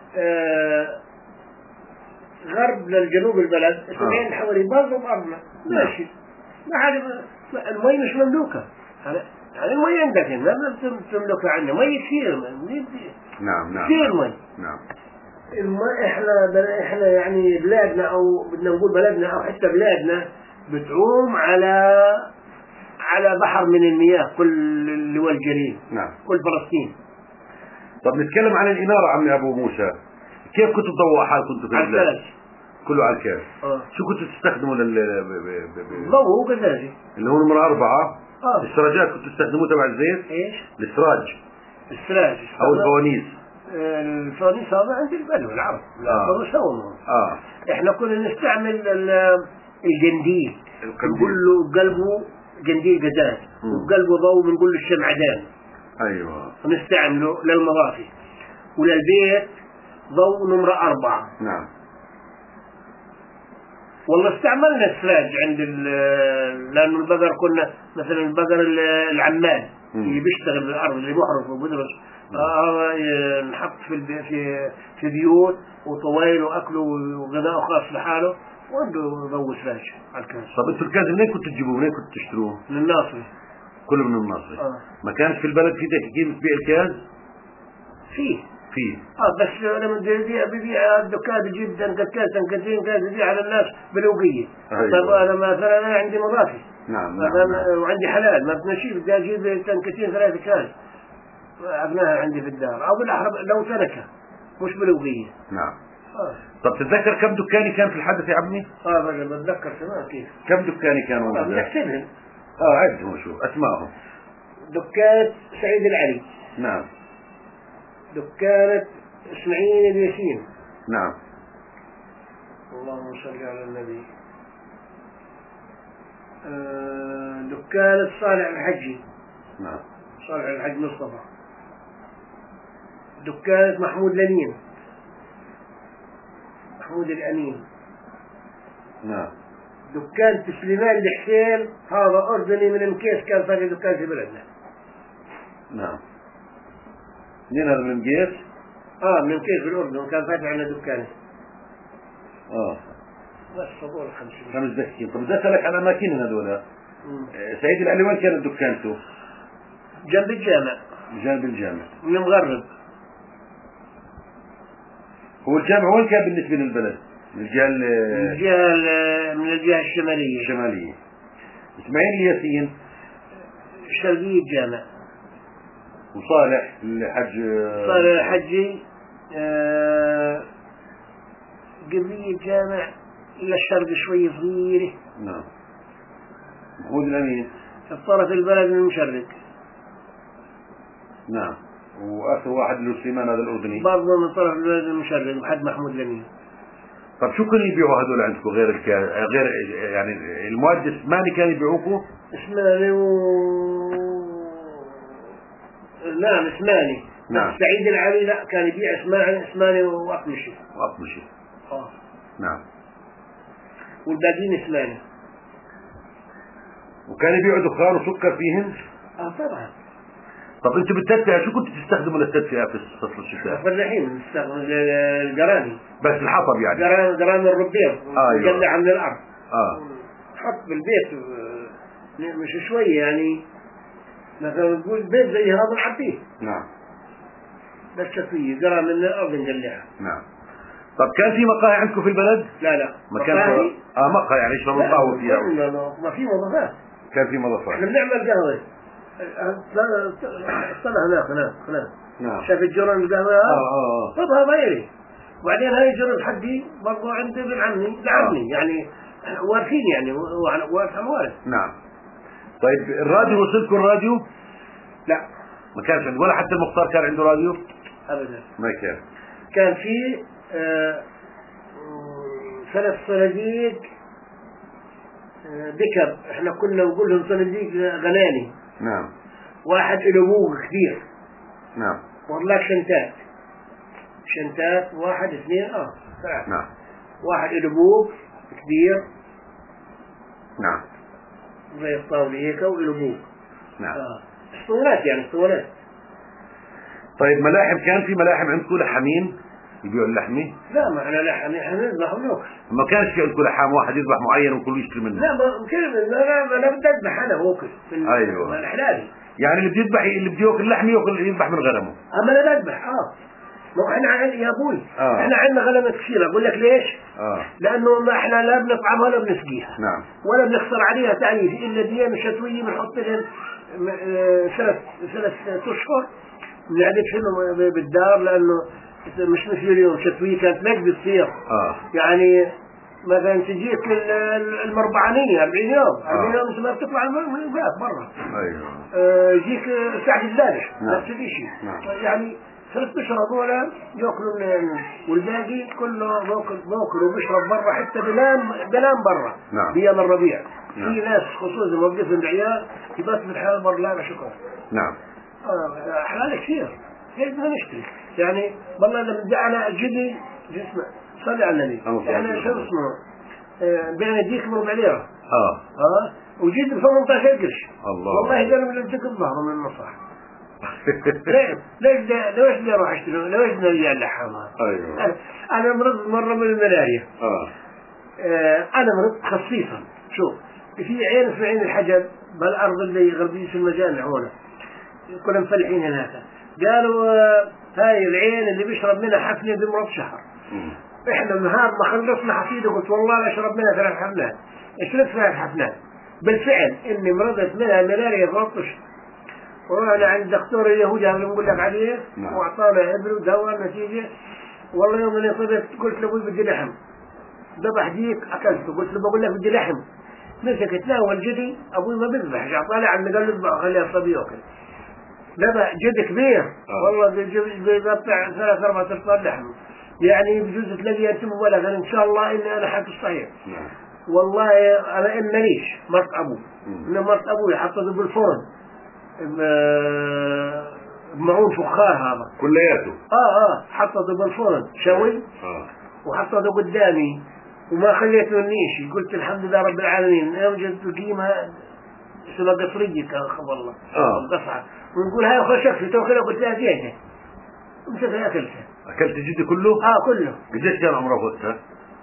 غرب للجنوب البلد اسمها عين الحوري برضه بأرضنا ماشي. المي مش مملوكة. يعني المي عندك ما تملكها عندنا مي كثير. نعم. كثير مي. نعم. المي احنا يعني بلادنا او بدنا نقول بلدنا او حتى بلادنا بتعوم على على بحر من المياه، كل اللي هو الجليل. نعم. كل فلسطين. طب نتكلم عن الإنارة عمي أبو موسى، كيف كنتوا تضووا حالكم كنتوا في البلاد؟ على الكاس. كله على الكاس. شو كنتوا تستخدموا ضوء وقزازي اللي هو نمرة 4؟ اه. السراجات كنتوا تستخدموا تبع الزيت؟ ايش؟ السراج السراج أو الفوانيس. الفوانيس هذا عند البدو العرب. لا سووا. احنا كنا نستعمل الجنديل، نقول له بقلبه جنديل قزاز وبقلبه ضوء بنقول له الشمعدان. ايوه. ونستعمله للمضافي وللبيت ضوء نمرة 4. نعم. والله استعملنا السراج عند لأنه البقر كنا مثلا البقر العمال اللي بيشتغل بالأرض اللي بيحرث وبيدرس نحط في بيوت وطويل وأكله وغذاء خاص لحاله وعنده ضوء سراج على الكاس. طب انتوا الكاز منين كنتوا تجيبوه؟ منين كنتوا تشتروه؟ من الناصري. كله من الناصري. ما كانش في البلد في دكاكين بتبيع الكاز؟ فيه بس لما ببيع الدكان بجيب كاس تنكتين كاس ببيع على الناس بلوقية. طيب انا مثلا انا عندي مضافي. نعم. وعندي حلال ما بتمشي بدي اجيب تنكتين 3 كاس ابنائها عندي في الدار او بالاحرى لو تركها مش بلوقية. نعم. طب تتذكر كم دكاني كان في الحدث يا عمي؟ انا بتذكر تمام. كيف كم دكاني كانوا؟ بنحسبهم. عدهم شو اسمائهم. دكانة سعيد العلي. نعم. دكانة اسماعيل الياسين. نعم. اللهم صل على النبي. دكانة صالح الحجي. نعم. صالح الحج مصطفى. دكانة محمود لمين، محمود الأمين. نعم. دكان سليمان الحسين هذا أردني من مكيس كان فاتح دكان في بلدنا. نعم. منين هذا من مكيس؟ من مكيس في الأردن كان فاتح عندنا دكان. بس هذول 5 دكاكين. طب بدي أسألك عن أماكنهم هذول. سعيد العلي وين كانت دكانته؟ جنب الجامع. جنب الجامع. من المغرب. هو الجامع وين كان بالنسبة للبلد؟ من الجهة الشمالية. إسماعيل الياسين شرقية الجامع. وصالح الحج. صالح الحجي قبلية الجامع إلى الشرق شوي صغيرة. نعم. محمود الأمين في طرف البلد من المشرق. نعم. وآخر واحد له سليمان هذا الأردني برضه من طرف البلد المشرق بحد محمود الأمين. طب شو كانوا يبيعوا هذول عندكم غير يعني المواد الاسماني كانوا يبيعوكوا؟ اسماني نعم اسماني. نعم. سعيد العلي لا كان يبيع اسماني واقمشي. نعم. والباقيين اسماني. وكانوا يبيعوا دخان وسكر فيهن؟ طبعا. طب انتوا بالتدفئة شو كنتوا تستخدموا للتدفئة في فصل الشتاء؟ فلاحين نستخدم القراني. بس الحطب يعني؟ قراني الربيع. نجلع من الأرض. حط بالبيت مش شوية يعني مثلا نقول بيت زي هذا نعبيه. نعم. بس شوية قرا من الأرض نجلعها. نعم. طب كان في مقاهي عندكم في البلد؟ لا. مكان مقهى يعني يشربوا قهوة فيها؟ ما في مضافات. كان في مضافات. احنا بنعمل قهوة. طلع هناك. نعم. شاف الجرن القهوة. طب هذا غيري. وبعدين هاي الجرن حدي برضو عند ابن عمي لعمي يعني وارثين يعني وارث وارث. نعم. طيب الراديو وصلكم الراديو؟ لا ما كانش عنده ولا حتى المختار كان عنده راديو؟ ابدا ما كان في 3 صناديق بكر احنا كنا نقول لهم صناديق غناني. نعم. واحد له بوق كبير. نعم. والله شنتات 1 2 3. نعم. واحد له بوق كبير. نعم. زي الطاولة هيك وله بوق. نعم. اسطوانات. طيب ملاحم كان في ملاحم عندكم لحمين يبيعوا اللحمة؟ لا ما احنا لحم نذبح وناكل. ما كانش في عندكم لحام واحد يذبح معين وكل يشتري منه؟ لا انا بدي اذبح انا واكل. ايوه. الحلال يعني اللي بده ياكل اللحمة يذبح من غنمه. اما انا بذبح ما احنا يا ابوي احنا عندنا غنمات كثيره. اقول لك ليش؟ لانه ما احنا لا بنطعمها ولا بنسقيها. نعم. ولا بنخسر عليها تعيش الا ديان شتويه بنحط لهم ثلاث اشهر بنعدفهم بالدار، لانه مش مثل اليوم شتويه كانت نقد تصير. يعني مثلا تجيك المربعانية 40 يوم 40 يوم انت ما بتطلع المنبات برا. ايوه. يجيك ساعة الذابح نفس الشيء. يعني 3 اشهر هذول ياكلوا والباقي كله باكل وبيشرب برا، حتى بنام برا. نعم. بيام الربيع. في ناس خصوصا موقفين العيال يبات بالحال برا لا شكرا. نعم. حلال كثير. ليش بدنا نشتري؟ يعني والله لما دعنا جدي جسمه صلي على النبي. يعني شو اسمه بين يديك بربع ليرة. وجيت ب 18 قرش. الله. والله قالوا من الدك الظهر من النصح. ليش بدي اروح اشتري؟ ليش بدي ارجع اللحامة؟ ايوه. انا مرض مرة من الملاريا. انا مرض خصيصا. شوف في عين في عين الحجب بالارض اللي غربية في المجال هون كنا مفلحين هناك. قالوا هاي العين اللي بيشرب منها حفنة بمرض شهر. احنا النهار ما خلصنا حفيده قلت والله لا اشرب منها 3 حفنات. شربت 3 حفنات بالفعل اني مرضت منها ملاريا 13. ورحنا عند الدكتور اليهودي اللي بقول لك عليه واعطانا ابر ودواء النتيجه. والله يوم اني صرت قلت له بدي لحم، ذبح ديك اكلته. قلت له بقول لك بدي لحم، مسكت له والجدي ابوي ما بيذبح اعطاني عم قال له اذبح خليها الصبي ياكل. ذبح جد كبير والله بيقطع 3 4 ارطال لحم. يعني بجوز تلاقي انت مبالغ ان شاء الله اني انا حاكي صحيح. والله انا ان ماليش مرت ابوي ان مرت ابوي حطته بالفرن بمعون فخار هذا كلياته. حطته بالفرن شوي وحطته قدامي وما خليته النيشي. قلت الحمد لله رب العالمين. يوم جبت قيمة سبق قصرية كان خبر الله قصعة ونقول هاي خشف توكلها. قلت لها زيادة مسكها اكلتها. اكلت جدي كله؟ كله. قديش كان عمره وقتها؟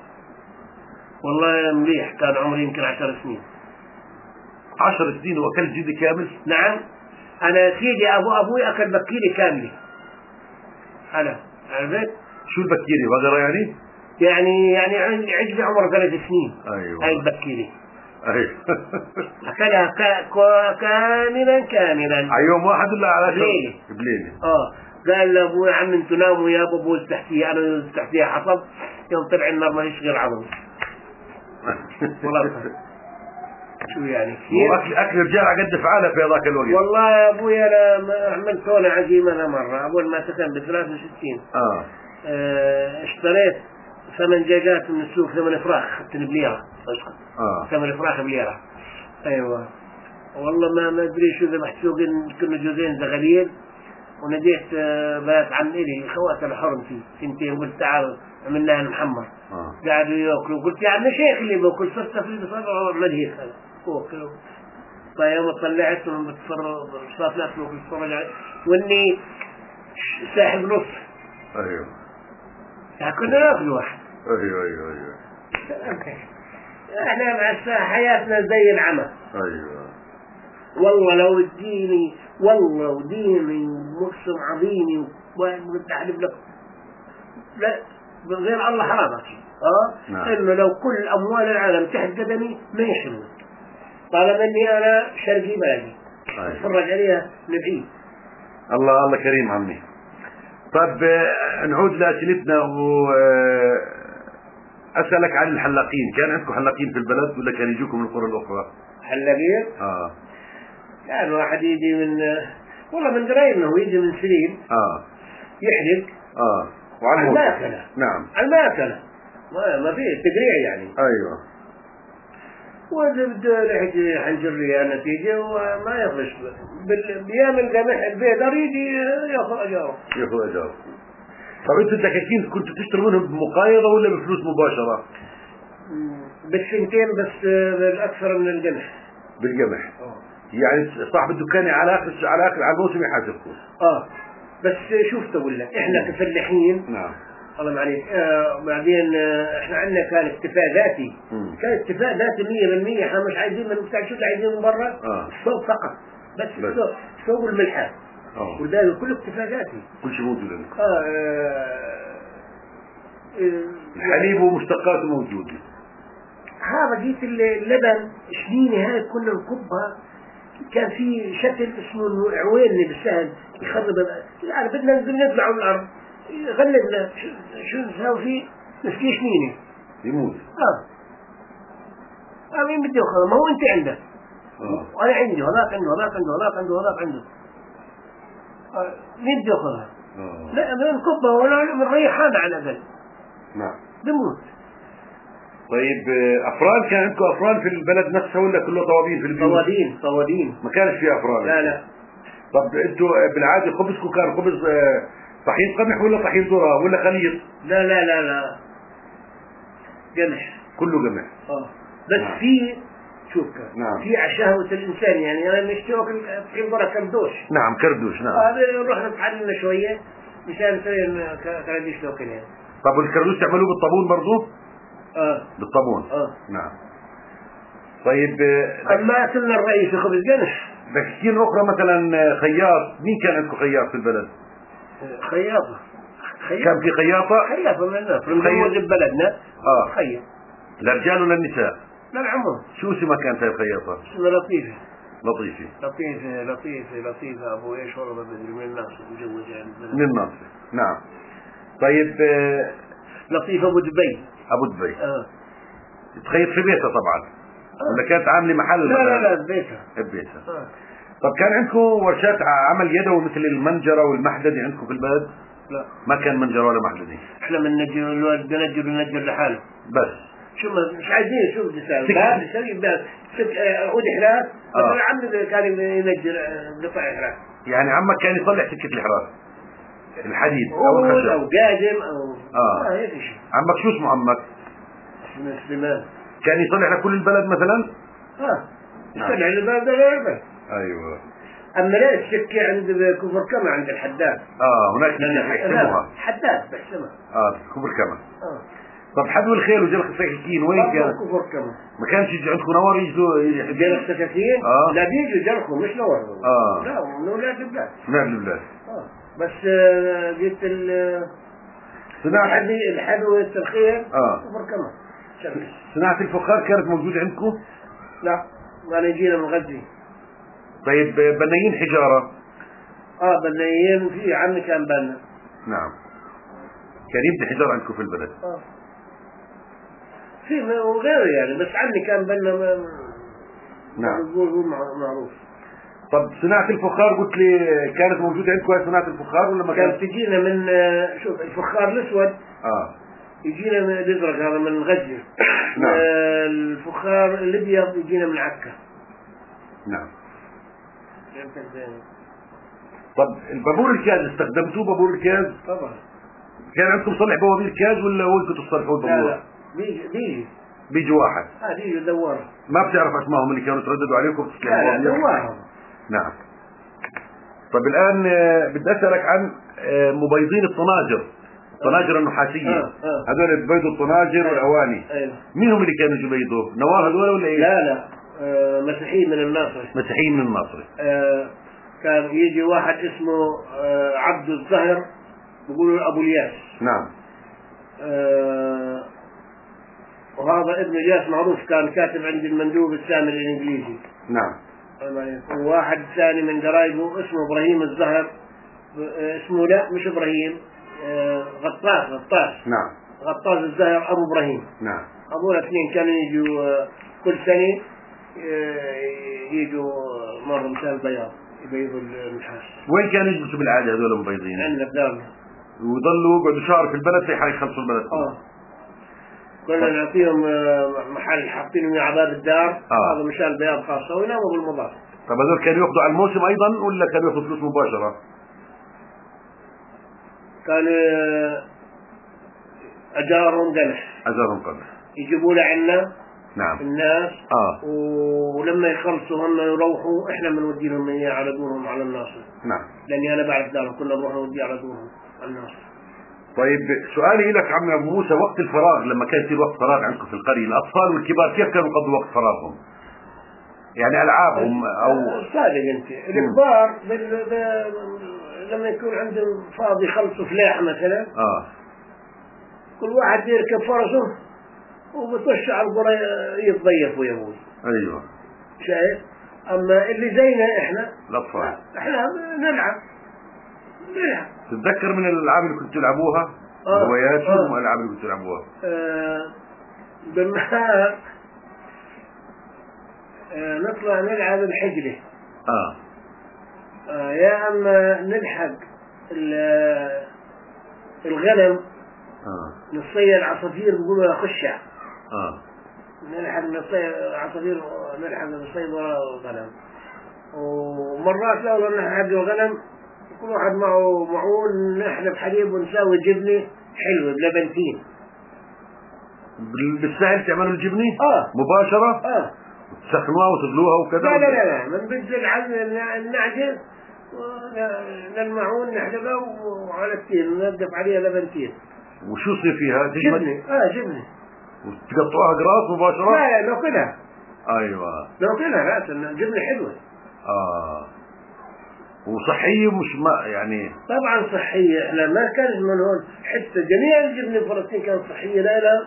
والله مليح كان عمري يمكن 10 سنين. 10 سنين واكلت جدي كامل؟ نعم. انا سيدي ابوي اكل بكيري كامله. انا عرفت شو البكيري؟ بقرة يعني؟ يعني عجبي عمره 3 سنين. ايوه. هاي البكيري. ايوه. اكلها كاملا. على يوم واحد ولا على بليلة؟ بليلة. قال لابوي عم انتوا ناموا يا ابو تحتيها. انا تحتيها حصب. يوم طلع النار ما يشغل عظم. والله شو يعني كثير. اكل رجال على قد فعاله في هذاك الوقت. والله يا ابوي انا عملت هون عزيمه انا مره اول ما سكن ب 63. اشتريت 8 دجاجات من السوق 8 فراخ اخذتني بليره. 8 فراخ بليره. ايوه والله ما ادري شو ذبحت سوق كنا جوزين زغليل وناديت بنات عم إلي خوات الحرم فيه 2 قلت تعالوا عملناها المحمر. قاعدوا ياكلوا. قلت يا عم شيخ اللي باكل صرت في بصبعه وعمل هيك هذا اوكلوا. طيب طلعت من بتفرج صار ناس بتفرج عليه واني ساحب نص. ايوه. كنا ناكل واحد. ايوه. احنا مع حياتنا زي العمى. ايوه. والله لو اديني والله وديني مقسم عظيمي ومتحلف لك لا غير الله حرامك. انه لو كل اموال العالم تحت قدمي ما يحرمني طالما اني انا شرقي بلدي. اتفرج عليها نبعيد. الله كريم عمي. طب نعود لأسئلتنا وأسألك عن الحلاقين. كان عندكم حلاقين في البلد ولا كان يجوكم من القرى الأخرى؟ حلاقين؟ كان واحد يجي من والله من قريبنا ويجي من سليم يحلق وعلى الماكلة. نعم على الماكلة ما فيه تقريع يعني. أيوة. وإذا بده يحكي حنجرية نتيجة وما يفرش بيعمل قمح البيض يجي ياخذ أجاره. طب أنتوا الدكاكين كنتوا تشتروا منهم بمقايضة ولا بفلوس مباشرة؟ بالسنتين بس بالأكثر من القمح. بالقمح. يعني صاحب الدكان على الموسم يحاسبكم. بس شوف تقول لك احنا كفلاحين. نعم. الله معليك. بعدين احنا عندنا كان اكتفاء ذاتي. كان اكتفاء ذاتي 100%. احنا مش عايزين من بتاع شو عايزين من برا. السوق فقط بس. السوق الملحات. والباقي كله اتفاقاتي، كل شيء موجود عندكم. الحليب ومشتقاته موجودة. هذا جيت اللبن شنينة هاي كنا نكبها، كان في شكل اسمه عويني بالسهل يخرب الأرض، بدنا ننزل نطلع على الأرض غلبنا شو نسوي فيه؟ نسقي شنينة يموت. مين بده ياخذها؟ ما هو أنت عندك وأنا عندي، هذاك عنده، هذاك عنده، هذاك عنده، هذاك عنده. مين بده ياخذها؟ لا بنكبها ولا بنريح هذا على الأقل. نعم. بموت. طيب أفران، كان عندكم أفران في البلد نفسها ولا كله طوابين في البيوت؟ طوابين. ما كانش في أفران؟ لا. طب أنتوا بالعادة خبزكم كان خبز طحين قمح ولا طحين ذرة ولا خليط؟ لا قمح. كله قمح. بس نعم. في شوف نعم. في عشاهوة الإنسان، يعني أنا نشتري طحين ذرة كردوش. نعم كردوش. نعم. هذا نروح نتعلم شوية مشان نسوي كردوش لوكل يعني. طب والكردوش تعملوه بالطابون برضو؟ بالطابون. نعم. طيب أما أكلنا الرئيس خبز قمح. دكاكين أخرى مثلا خياط، مين كان عندكم خياط في البلد؟ خياطة. كان في خياطة من الناس في بلدنا. خياط. للرجال ولا النساء؟ للعموم. شو اسمها كانت هاي الخياطة؟ اسمها لطيفة. لطيفة أبو إيش والله بدري من الناس مجوز يعني. من الناس. نعم. طيب لطيفة أبو دبي. تخيط في بيتها طبعا. ولا كانت عاملة محل؟ لا ببيتها. طب كان عندكم ورشات عمل يدوي مثل المنجرة والمحددة عندكم في البلد؟ لا ما كان منجرة ولا محددة. احنا بننجر لحاله بس. شو مش عايزين شو بدي اسوي؟ عود احراث مثلا عمي كان ينجر قطع احراث. يعني عمك كان يصلح سكة الإحراث الحديد او الخشب او قادم او هيك شيء. عمك شو اسمه عمك؟ اسمه سليمان. كان يصلح لكل البلد مثلا؟ يصلح البلد. ايوه. اما لا السكة عند كفر كما عند الحداد. هناك يحسموها حداد بحسمها. كفر كما. طب حدو الخيل وجلخ السكاكين وين كان؟ كفر كما. ما كانش يجي عندكم نوار يجوا جلخ السكاكين؟ لا بيجوا جلخوا مش نوار. لا من ولاد البلاد. بس جبت الحدو والترخير كفر كما. صناعة الفخار كانت موجودة عندكم؟ لا ما نجينا من غزي. طيب بنايين حجارة؟ بنايين في عمي كان بنا. نعم. كان يبدي حجارة عندكم في البلد؟ في وغيره يعني، بس عمي كان بنا نعم. معروف. طب صناعة الفخار قلت لي كانت موجودة عندكم هاي صناعة الفخار ولا ما كانت تجينا من شوف الفخار الأسود يجينا من الأزرق هذا من غزة. نعم. الفخار الأبيض يجينا من عكا. نعم. طب البابور الكاز استخدمتوه بابور الكاز؟ طبعا. كان عندكم صلح بوابير كاز ولا هو كنتوا تصلحوا البابور؟ لا بيجي واحد. بيجي دوار. ما بتعرف اسمائهم اللي كانوا يترددوا عليكم تصلحوا بوابير؟ لا دوار. نعم. طب الآن بدي أسألك عن مبيضين الطناجر النحاسية. هذول بيضوا الطناجر والأواني. مين هم اللي كانوا يبيضوا؟ نواه هذول ولا إيه؟ لا مسيحيين من الناصري. كان يجي واحد اسمه عبد الزهر بيقولوا أبو الياس. نعم. وهذا ابن الياس معروف كان كاتب عند المندوب السامي الإنجليزي. نعم. وواحد ثاني من قرايبه اسمه إبراهيم الزهر، اسمه لا مش إبراهيم، غطاس. نعم. غطاس الزهر أبو إبراهيم. نعم. هذول الاثنين كانوا يجوا كل سنة يجوا مرة مثال البياض يبيضوا النحاس. وين كانوا يجلسوا بالعادة هذول المبيضين؟ عندنا بدارنا. ويضلوا يقعدوا شهر في البلد في حال يخلصوا البلد. كنا نعطيهم محل حاطينهم على باب الدار. هذا مشان بياض خاصة ويناموا بالمضاف. طب هذول كانوا ياخذوا على الموسم أيضا ولا كانوا ياخذوا فلوس مباشرة؟ كانوا أجارهم قمح. يجيبوا لنا نعم. الناس. ولما يخلصوا هم يروحوا احنا بنودي لهم اياه على دورهم على الناصر. نعم. لاني انا بعرف دارهم كنا نروح نودي على دورهم على الناصر. طيب سؤالي لك عمي ابو موسى، وقت الفراغ لما كان يصير وقت فراغ عندكم في القرية، الاطفال والكبار كيف كانوا يقضوا وقت فراغهم؟ يعني ألعابهم أو صادق أنت الكبار لما يكون عندهم فاضي يخلصوا فلاح مثلا كل واحد يركب فرسه وبتوش على القرى يتضيف ويا ابوي. ايوه شايف. اما اللي زينا احنا الاطفال احنا نلعب. تتذكر من الالعاب اللي كنتوا تلعبوها؟ هوايات شو الالعاب اللي كنتوا تلعبوها؟ بالنهار نطلع نلعب الحجلة. يا اما نلحق الغنم. نصيد عصافير بيقولوا خشع. نلحق نصيد عصافير نلحق نصيد وراء الغنم. ومرات لو نلحق الغنم كل واحد معه معون نحلب حليب ونساوي جبنة حلوة بلبنتين. بالسهل تعملوا الجبنة؟ مباشرة؟ تسخنوها وتغلوها وكذا؟ لا من بنزل على النعجة للمعون نحلبها وعلى التين ننظف عليها لبنتين. وشو يصير فيها؟ جبنة. جبنة. وتقطعوها قراص مباشرة؟ لا لو كلها. ايوه لو كلها رأسا الجبنة حلوة. وصحية مش ما يعني طبعا صحية. احنا ما كانت من هون حتى جميع الجبنة الفلسطينية كانت صحية. لا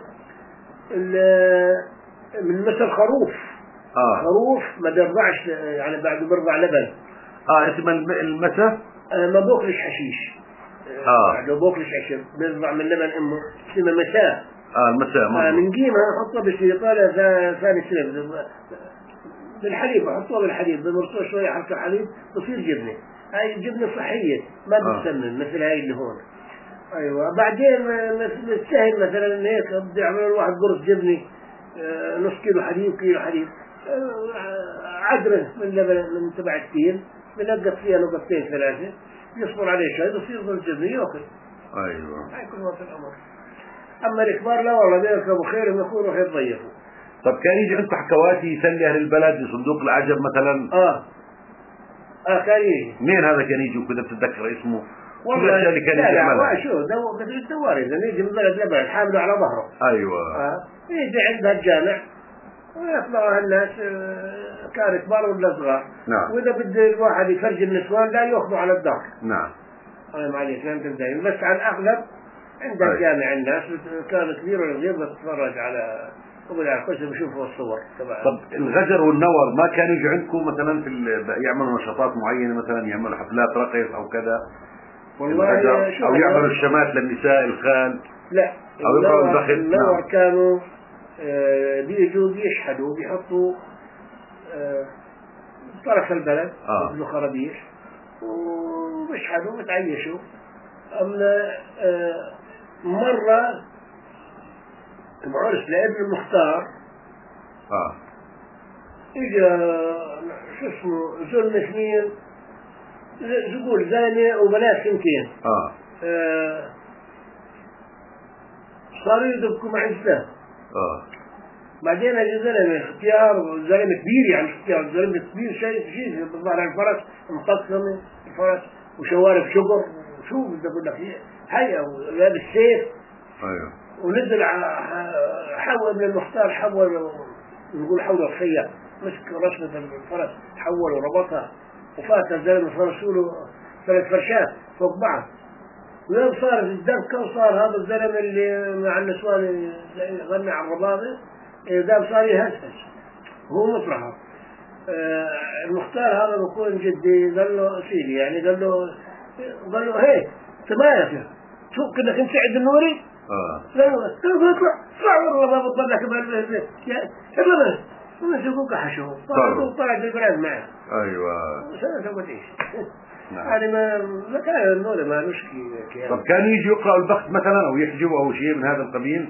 من مثل خروف. خروف ما بيرضعش يعني بعد بيرضع لبن. اسم المسا ما بوكلش حشيش. لو بوكلش حشيش بيرضع من لبن امه اسمه مساء. المساء من قيمة نحطها بسيطة ثاني سنة بالحليب نحطوها بالحليب بنرصوها شوية حتى الحليب تصير جبنة. هاي الجبنة صحية ما بتسمن مثل هاي اللي هون. ايوه بعدين نستاهل مثلا هيك بدي يعملوا الواحد قرص جبنة نص كيلو حليب كيلو حليب عدرة من لبن من تبع التين بنقط فيها نقطتين ثلاثة يصبر عليه شوي بصير بالجبنة ياكل. ايوه هاي كل وقت الامر. اما الكبار لا والله بيركبوا خير ويكونوا يتضيفوا. طب كان يجي عندكم حكواتي يسلي اهل البلد بصندوق العجب مثلا؟ كان يجي. مين هذا كان يجي وكذا بتتذكر اسمه؟ والله الاشياء اللي كان يجي يعملها شو دوار اذا يجي من بلد لبلد حامله على ظهره. ايوه يجي عندها الجامع ويطلعوا الناس كان كبار ولا صغار. نعم. واذا بده الواحد يفرج النسوان لا ياخذوا على الدار. نعم. معليش لا تنتهي بس على الاغلب عندها الجامع الناس كان كبير ولا صغير بتتفرج على وبالعكس بشوفوا الصور تبع. طب الغجر والنور ما كانوا يجوا عندكم مثلا يعملوا نشاطات معينة مثلا يعملوا حفلات رقص او كذا؟ والله او يعملوا الشمات للنساء الخال؟ لا او يقرأوا البخت. النور كانوا بيجوا بيشحدوا بيحطوا طرف البلد مثل خرابيش وبيشحدوا بتعيشوا. أما مرة بعرس لابن المختار اجا شو اسمه زول اثنين زقول زانية وبنات سنتين صاروا يدبكوا مع الزلمة. بعدين اجى زلمة اختيار زلمة كبير يعني اختيار زلمة كبير شيء بالظهر على الفرس مقسم الفرس وشوارب شجر شو بدي اقول لك هيا ولابس سيف. ايوه ونزل حول ابن المختار حول نقول حول الخيام مسك رشمة الفرس حول وربطها وفات الزلمة فرسوا له 3 فرشات فوق بعض. ويوم صارت الدبكة وصار هذا الزلمة اللي مع النسوان غنى على الرباطة دام صار يهزهز هو مطرحه. المختار هذا بكون جدي قال له سيدي يعني قال له هيك تمايز شو كنا كنت سعد النوري. لا اطلع والله ما بتطلع كمان يلا بس شوفوك حشو طلع البلاد معه. ايوه سويت ايش يعني ما كان النور ما لوش كي. طب كانوا يجي يقرأوا البخت مثلا او يحجبوا او شيء من هذا القبيل؟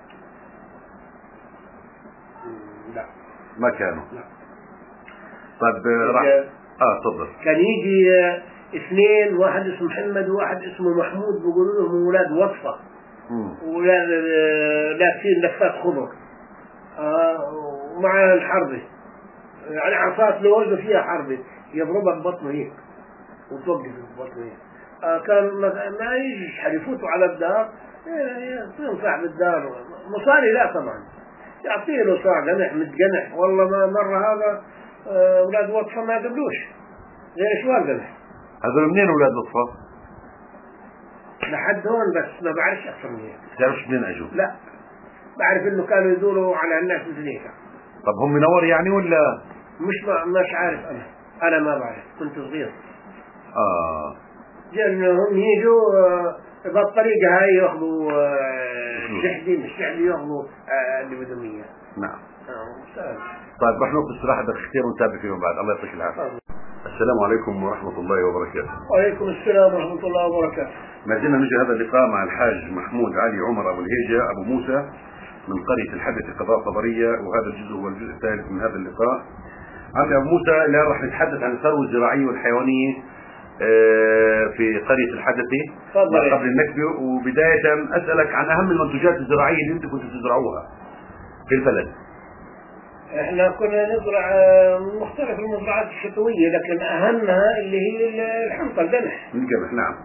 لا ما كانوا. لا. طب راح تفضل. كان يجي 2 واحد اسمه محمد وواحد اسمه محمود بيقولوا لهم اولاد وصفه اولاد لابسين لفات خضر ومع الحربه يعني عصات لوجه فيها حربه يضربها ببطنه هيك وتوقف ببطنه هيك. كان ما يجي يفوتوا على الدار يعطيهم صاحب الدار مصاري لا طبعا يعطيه له صاع قمح متقنح. والله ما مرة هذا أولاد وطفة ما قبلوش غير شوال ذبح. هذول منين أولاد لطفة؟ لحد هون بس ما بعرفش أكثر من هيك. تعرفش منين أجوا؟ لا بعرف إنه كانوا يدوروا على الناس مثل هيك. طب هم منور يعني ولا؟ مش عارف أنا ما بعرف كنت صغير. لأنهم يجوا بالطريقة هاي يأخذوا الشحدي مش الشحدي يأخذوا اللي بدهم إياه. نعم. طيب نحن في الاستراحة دقيقتين ونتابع فيما بعد. الله يعطيك العافية. السلام عليكم ورحمة الله وبركاته. وعليكم السلام ورحمة الله وبركاته. ما زلنا نجي هذا اللقاء مع الحاج محمود علي عمر أبو الهيجة أبو موسى من قرية الحدث قضاء طبرية، وهذا الجزء هو الجزء الثالث من هذا اللقاء. عمي أبو موسى الآن راح نتحدث عن الثروة الزراعية والحيوانية في قرية الحدث قبل النكبة. وبداية أسألك عن أهم المنتجات الزراعية اللي أنتم كنتوا تزرعوها في البلد. احنا كنا نزرع مختلف المزرعات الشتوية، لكن أهمها اللي هي الحنطة القمح. القمح نعم.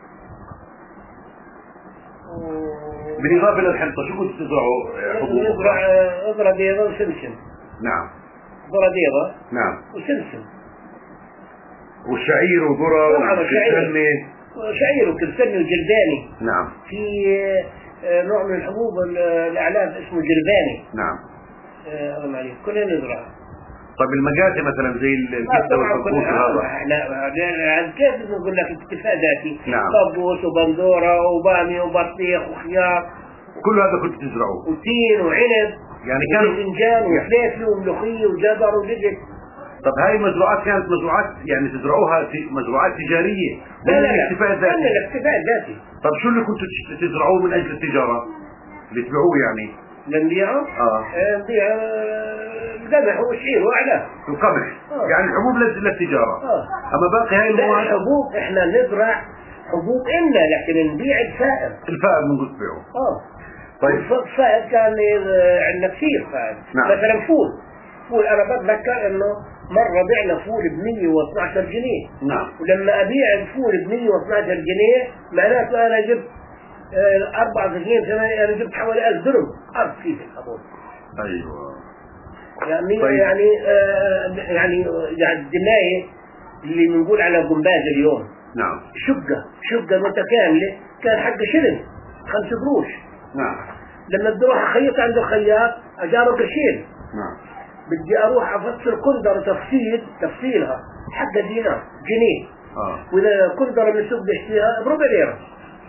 بالإضافة للحنطة شو كنتوا تزرعوا حبوب؟ نزرع ذرة بيضاء وسمسم. نعم. ذرة بيضاء نعم وسمسم. والشعير وذرة وكرسنة. شعير وكرسنة وجلباني. نعم. في نوع من الحبوب الأعلاف اسمه جلباني. نعم. كنا نزرع. طيب المقاسي مثلا زي الكبده والفلفل هذا؟ لا كيف نقول لك اكتفاء ذاتي. نعم. طبوس وبندوره وبامي وبطيخ وخيار. كل هذا كنت تزرعوه؟ وتين وعنب يعني كان وباذنجان وفليفل وملوخيه وجزر ودجل. طب هاي المزروعات كانت مزروعات يعني تزرعوها في مزروعات تجاريه ولا الاكتفاء الذاتي؟ لا الاكتفاء الذاتي. طب شو اللي كنتوا تزرعوه من اجل التجاره؟ اللي تبيعوه يعني؟ لنبيعه؟ نبيع القمح والشعير واعلاه. القمح يعني الحبوب للتجاره. اما باقي هاي المواد الحبوب احنا نزرع حبوب إلنا، لكن نبيع الفائض. الفائض من قلت بيعه. طيب الفائض كان عندنا كثير فائض. نعم. مثلا فول انا بتذكر انه مرة بعنا فول ب112 جنيه. نعم. ولما ابيع الفول ب112 جنيه معناته انا جبت 4 سنين انا جبت حوالي 1000 درهم ارض فيه الحبوب. ايوه. يعني طيب. يعني الدناية اللي بنقول على قنباز اليوم. نعم. شقة متكاملة كان حق شلن 5 قروش. نعم. لما بدي اروح اخيط عند الخياط اجاره قرشين. نعم. بدي اروح افسر كندرة تفصيلها حق دينار جنيه. واذا كندرة من السوق بشتريها بربع ليرة.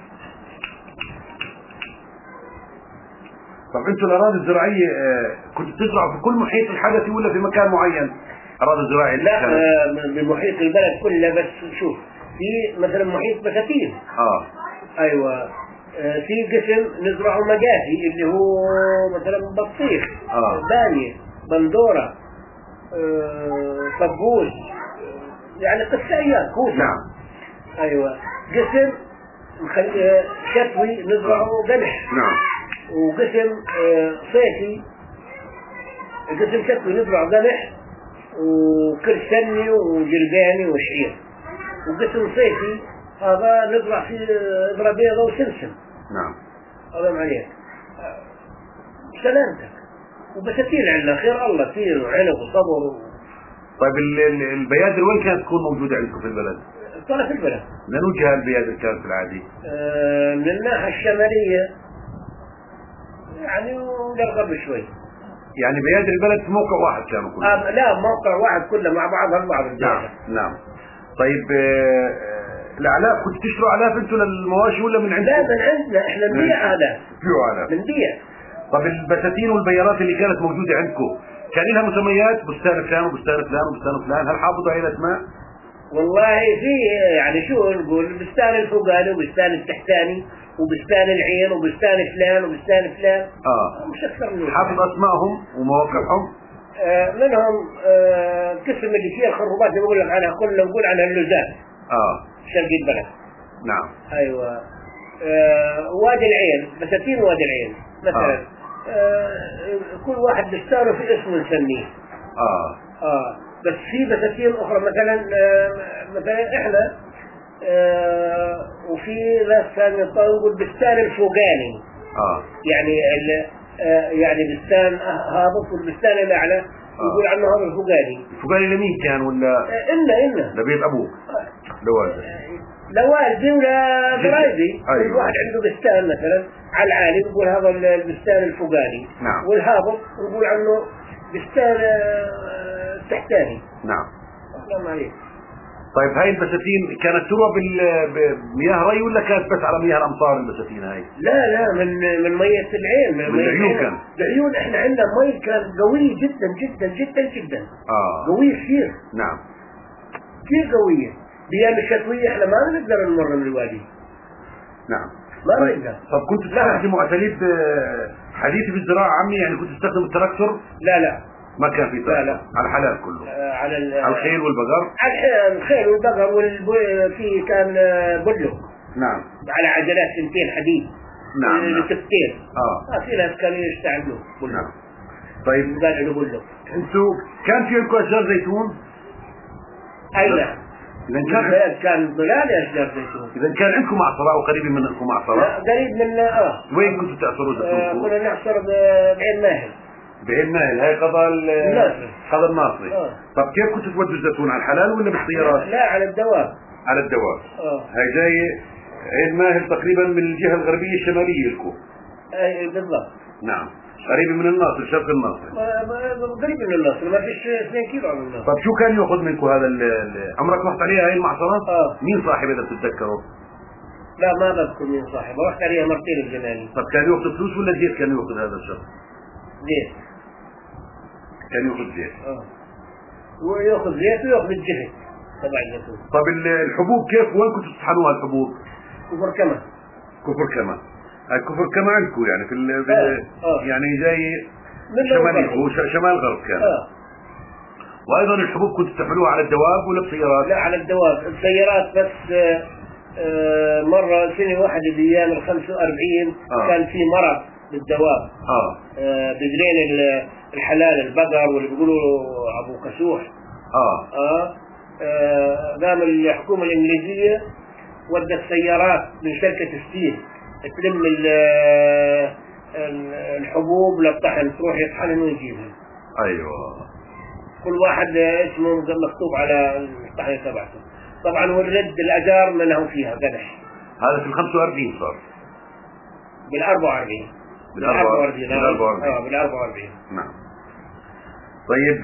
طب انتوا الاراضي الزراعيه كنتوا تزرعوا في كل محيط الحدثي ولا في مكان معين؟ اراضي زراعيه؟ لا بمحيط البلد كله، بس شوف في مثلا محيط بساتين. ايوه. في قسم نزرعه مجازي اللي هو مثلا بطيخ، بامية، بندورة، طبوس، يعني قصيات كوسة. نعم. ايوه. قسم شتوي نزرعه قمح. نعم. وقسم صيفي، قسم شتوي نزرعه قمح وكرسني وجلباني وشعير. وقسم صيفي هذا نزرع فيه ذرة بيضاء وسمسم. نعم. هذا عليك سلامتك. وبساتين عندنا خير الله كثير وعنب وصبر طيب البيادر وين كانت تكون موجودة عندكم في البلد؟ طلع في البلد. من وجهة البيادر كانت في العادي؟ من الناحية الشمالية يعني ونقرب شوي. يعني بيادر البلد في موقع واحد كانوا كلهم؟ لا موقع واحد كله مع بعض البعض. نعم. نعم. طيب الأعلاف كنت تشتروا أعلاف أنتوا للمواشي ولا من عندكم؟ لا من عندنا احنا نبيع أعلاف. بنبيع. طب البساتين والبيارات اللي كانت موجودة عندكم كان لها مسميات؟ بستان فلان وبستان فلان وبستان فلان، هل حافظوا على الأسماء؟ والله في يعني شو نقول بستان الفوقاني وبستان التحتاني وبستان العين وبستان فلان وبستان فلان. مش أكثر من حافظ أسمائهم ومواقعهم؟ منهم قسم اللي فيها الخروبات اللي بقول لك عنها كلنا نقول عنها اللوزات. شرق البلد. نعم. ايوه. وادي العين، بساتين وادي العين مثلا. كل واحد بستانه في اسم نسميه. بس في بساتين اخرى مثلا احنا وفي ناس ثانيه نقول بستان الفوقاني. يعني يعني بستان هابط والبستان الاعلى يقول عنه هذا الفقاني. الفقاني لمين كان ولا؟ إلا لبيت أبوك لوالدك؟ لوالدي ولا قرايبي. أيوة. واحد عنده بستان مثلا على العالي يقول هذا البستان الفقاني. نعم. والهابط يقول عنه بستان التحتاني. نعم. السلام عليكم. طيب هاي البساتين كانت تروى بمياه ري ولا كانت بس على مياه الأمطار البساتين هاي؟ لا من مية العين. من العيون كان؟ العيون احنا عندنا مي كان قوية جدا جدا جدا جدا. قوية كثير. نعم. كثير قوية. بأيام الشتوية احنا ما نقدر نمر من الوادي. نعم. ما نقدر. طب كنت تستخدموا أساليب حديثة في الزراعة عمي، يعني كنت تستخدم التراكتور؟ لا ما كان في تراكتور. لا. على الحلال كله. على الخيل والبقر. على الخيل والبقر في كان بلق. نعم. على عجلات سنتين حديد. نعم. لتفتين. في ناس كانوا يستعملوه. نعم. طيب قال له بلق. انتوا كان في عندكم اشجار زيتون؟ اي نعم. كان ضلال اشجار زيتون. اذا كان عندكم معصره او قريب منكم معصره؟ لا قريب من وين كنتوا تعصروا زيتون؟ كنا نعصر بعين ناهل. بعين ناهل. هاي قضاء الناصري. طب كيف كنتوا تودوا الزيتون، على الحلال ولا بالسيارات؟ لا على الدواب. على الدواب. هاي جاي عين ناهل تقريبا من الجهه الغربيه الشماليه لكم. اي بالضبط. نعم. قريب من الناصر، شرق الناصر. قريب من الناصر، ما فيش 2 كيلو عن الناصر. طب شو كان ياخذ منكم هذا عمرك رحت عليها هاي المعصره؟ مين صاحب اذا بتتذكروا؟ لا ما بذكر مين صاحبه، رحت عليها مرتين الجناني. طب كان ياخذ فلوس ولا زيت كان ياخذ هذا الشخص؟ زيت. كان ياخذ زيت. وياخذ زيت وياخذ الجهد تبع الزيتون. طب الحبوب كيف وين كنتوا تطحنوها الحبوب؟ كفر كما. هاي كفر كما عندكم يعني في يعني جاي شمال غرب كان. وايضا الحبوب كنتوا تحملوها على الدواب ولا بسيارات؟ لا على الدواب. السيارات بس مرة سنة واحدة بأيام ال 45 كان في مرض بالدواب. بجرين الحلال البقر واللي بيقولوا ابو كسوح. قام الحكومة الانجليزية ودت سيارات من شركة ستيل تلم الحبوب للطحن، تروح يطحنن ويجيبها. ايوه. كل واحد اسمه مكتوب على الطحن تبعته. طبعا والرد الاجار منهم فيها قدح. هذا في ال 45 صار؟ بال 44. بال 44. نعم. طيب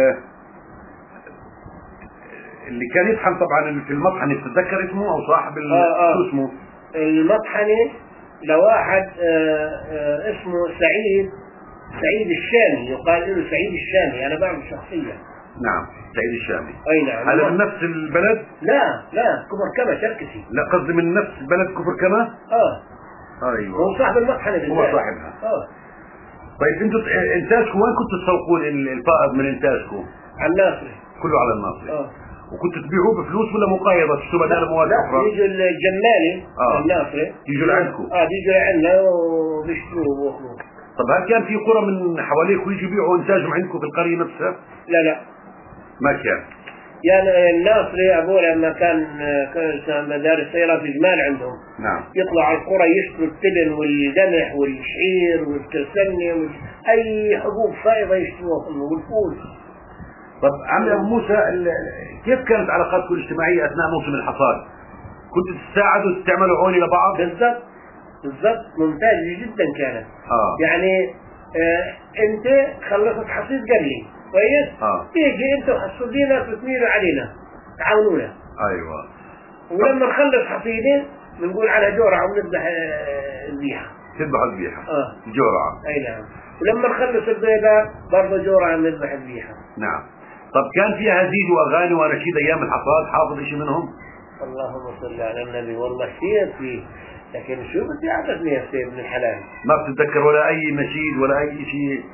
اللي كان يطحن طبعا في المطحنة تتذكر اسمه او صاحب شو اسمه؟ المطحنة لواحد اسمه سعيد الشامي، يقال له سعيد الشامي، انا بعرف شخصيا. نعم سعيد الشامي. اي نعم. هذا من نفس البلد؟ لا كفر كما شركسي. لا قصدي من نفس البلد كفر كما؟ ايوه. هو صاحب المطحنة بالذات. هو صاحبها. طيب انتوا انتاجكم وين كنتوا تسوقون الفائض من انتاجكم؟ على الناصري. كله على الناصري. وكنتوا تبيعوه بفلوس ولا مقايضة تشتروا بدل مواد أخرى؟ لا يجوا الجمالي الناصري. يجوا لعندكم؟ بيجوا لعندنا وبيشتروه وياخذوه. طب هل كان في قرى من حواليك ويجوا يبيعوا انتاجهم عندكم في القرية نفسها؟ لا ما كان. يعني الناصري ابوه لما كان مدارس سيارات اجمال عندهم. نعم. يطلعوا على القرى يشتروا التبن والقمح والشعير والكرسنة اي حبوب فائضة يشتروها والفول. طب عمي ابو موسى كيف كانت علاقاتكم الاجتماعية اثناء موسم الحصاد؟ كنتوا تساعدوا وتعملوا عوني لبعض؟ بالضبط ممتاز جدا كانت. يعني انت خلصت حصيد قال لي كويس؟ تيجي انت وحصدينا تثمينوا علينا تعاونونا. ايوه. ولما نخلص حصيدين بنقول على جورعة ونذبح الذبيحة. تذبحوا الذبيحة. جورعة. اي نعم. ولما نخلص البيضات برضه جورعة نذبح الذبيحة. نعم. طب كان فيها هزيج واغاني واناشيد ايام الحصاد، حافظ شيء منهم؟ اللهم صل على النبي. والله كثير فيه، لكن شو بدي اعرفني يا سيد ابن الحلال. ما بتتذكر ولا اي نشيد ولا اي شيء؟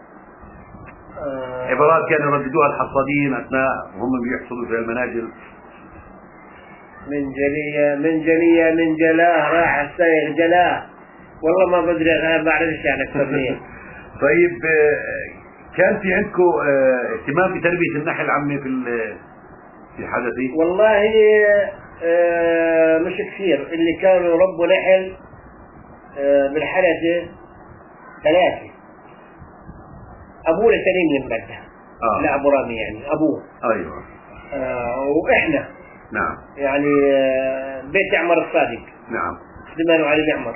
عبارات كانوا يرددوها الحصادين اثناء وهم بيحصدوا في المناجل. من جلاه راح السير جلاه. والله ما بدري، انا بعرفش يعني اكثر منه. طيب كان في عندكم اهتمام بتربية النحل عمي في حدثي؟ والله مش كثير. اللي كانوا يربوا نحل بالحدث 3. ابونا سليم المبدع. لا أبو رامي يعني أبوه. أيوة. وإحنا نعم. يعني بيت عمر الصادق. نعم. سليمان وعلي الأحمر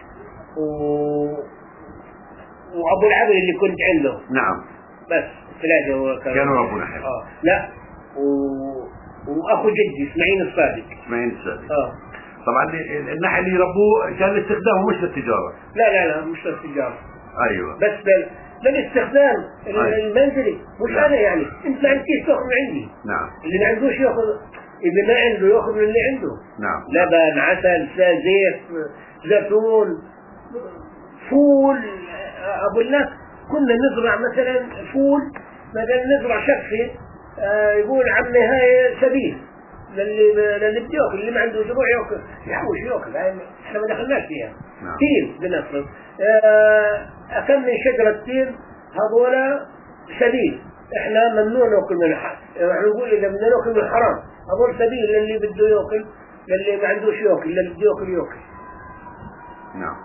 وأبو العبد اللي كنت عنده. نعم. بس ثلاثة كانوا أبونا حلو. لا وأخو جدي إسماعيل الصادق. إسماعيل الصادق. طبعا النحل اللي يربوه كان لاستخدامه مش للتجارة. لا مش للتجارة. أيوة. بس للاستخدام المنزلي مش نعم. أنا يعني أنت ما عندكيش تأخذ من عندي. نعم. اللي ما عندوش يأخذ، اللي ما عنده يأخذ من اللي عنده. نعم. لبن، عسل، زيت، زيتون، فول. أقول لك كنا نزرع مثلا فول، مثلا نزرع شقفة، يقول عمي هاي سبيل للي بده ياكل، اللي ما عنده زروع ياكل يحوش ياكل، احنا ما دخلناش فيها. نعم. تين بنفرض أكم من شجرة تين هذولا سبيل، احنا ممنوع ناكل من الحرام، احنا نقول إذا بدنا ناكل من الحرام هذول سبيل للي بده ياكل، للي ما عندوش ياكل، للي بده ياكل. نعم.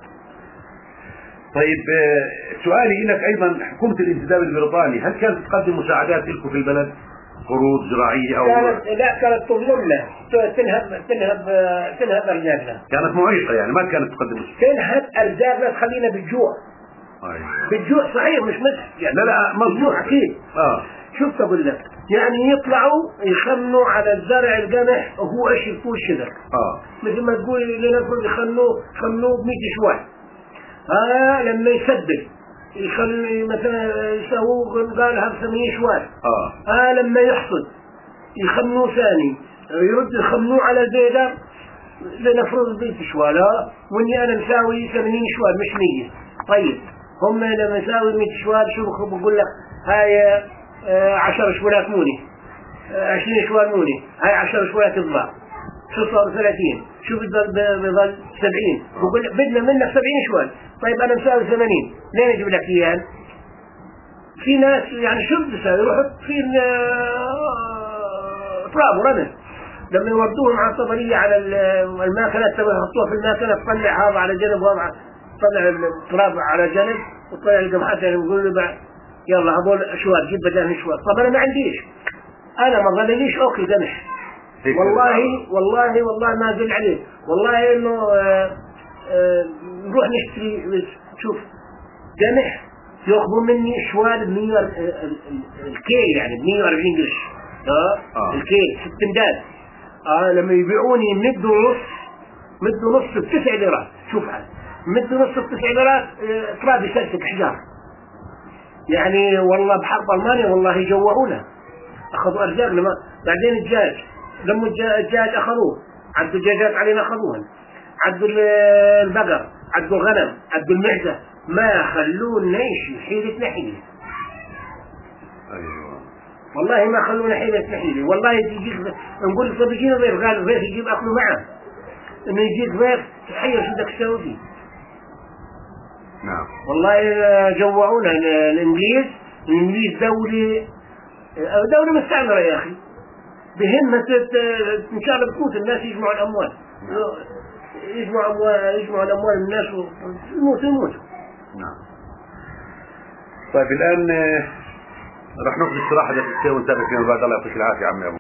طيب سؤالي لك أيضا، حكومة الانتداب البريطاني هل كانت تقدم مساعدات لكم في البلد؟ قروض زراعية أو كانت تظلمنا، تنهب أرزاقنا. كانت معيقة يعني ما كانت تقدم تنهب أرزاقنا، تخلينا بالجوع. بالجوع صحيح مش مزح يعني. لا مظبوط أكيد. شوف أقول لك يعني يطلعوا يخنوا على الزرع القمح وهو إيش يفوز شذر. مثل ما تقول لنقول يخنوا ب100 شوال. لما يسدد يخلي مثلا يسووه قالها ب80 شوال. لما يحصد يخمنوه ثاني، يرد يخمنوه على البيدر لنفرض 100 شوال. واني انا مساوي 80 شوال مش 100. طيب هم لما يساوي 100 شوال شو بقول لك هاي 10 شوالات موني، 20 شوال موني، هاي 10 شوالات تطلع شو صار 30، شو بيضل 70. بقول بدنا منك 70 شوال. طيب انا مساوي 80، لين اجيب لك اياه؟ في ناس يعني شو بتساوي يروحوا في تراب ورمل، لما يوردوهم على الطبرية على الماكنة يحطوها في الماكنة تطلع هذا على جنب وهذا تطلع التراب على جنب وتطلع القمحات يعني بيقولوا بعد يلا هذول شوال جيب بدلهم شوال. طب انا ما عنديش، انا ما ظلنيش اكل قمح والله ما أدل عليه والله إنه نروح نشتري. شوف قمح يأخذوا مني شوال الكيل يعني ب140 قرش. الكيل 6 امداد. لما يبيعوني مدوا نص ب9 ليرات. شوف هذا مدوا نص ب9 ليرات، تراب يسلسل حجار يعني. والله بحرب ألمانيا والله يجوعونا، أخذوا أرزاقنا. بعدين الدجاج لما الدجاج أخذوه، عدوا الدجاجات علينا أخذوهن، عدوا البقر، عدوا الغنم، عدوا المعزة، ما خلونا نعيش حيلة نحيلة. أيوة والله ما خلونا حيلة نحيلة. والله يجيك نقول طب يجينا ضيف، قال ضيف يجيب أكله معه، إنه يجيك ضيف تحير شو بدك تسوي فيه. نعم والله جوعونا الإنجليز دولة مستعمرة يا أخي، بهمة إن شاء الله بتموت الناس، يجمعوا الأموال. يجمعوا الأموال من الناس ويموتوا. نعم. طيب الآن راح ناخذ استراحة دقيقتين ونتابع فيما بعد. الله يعطيك العافية عمي أبو.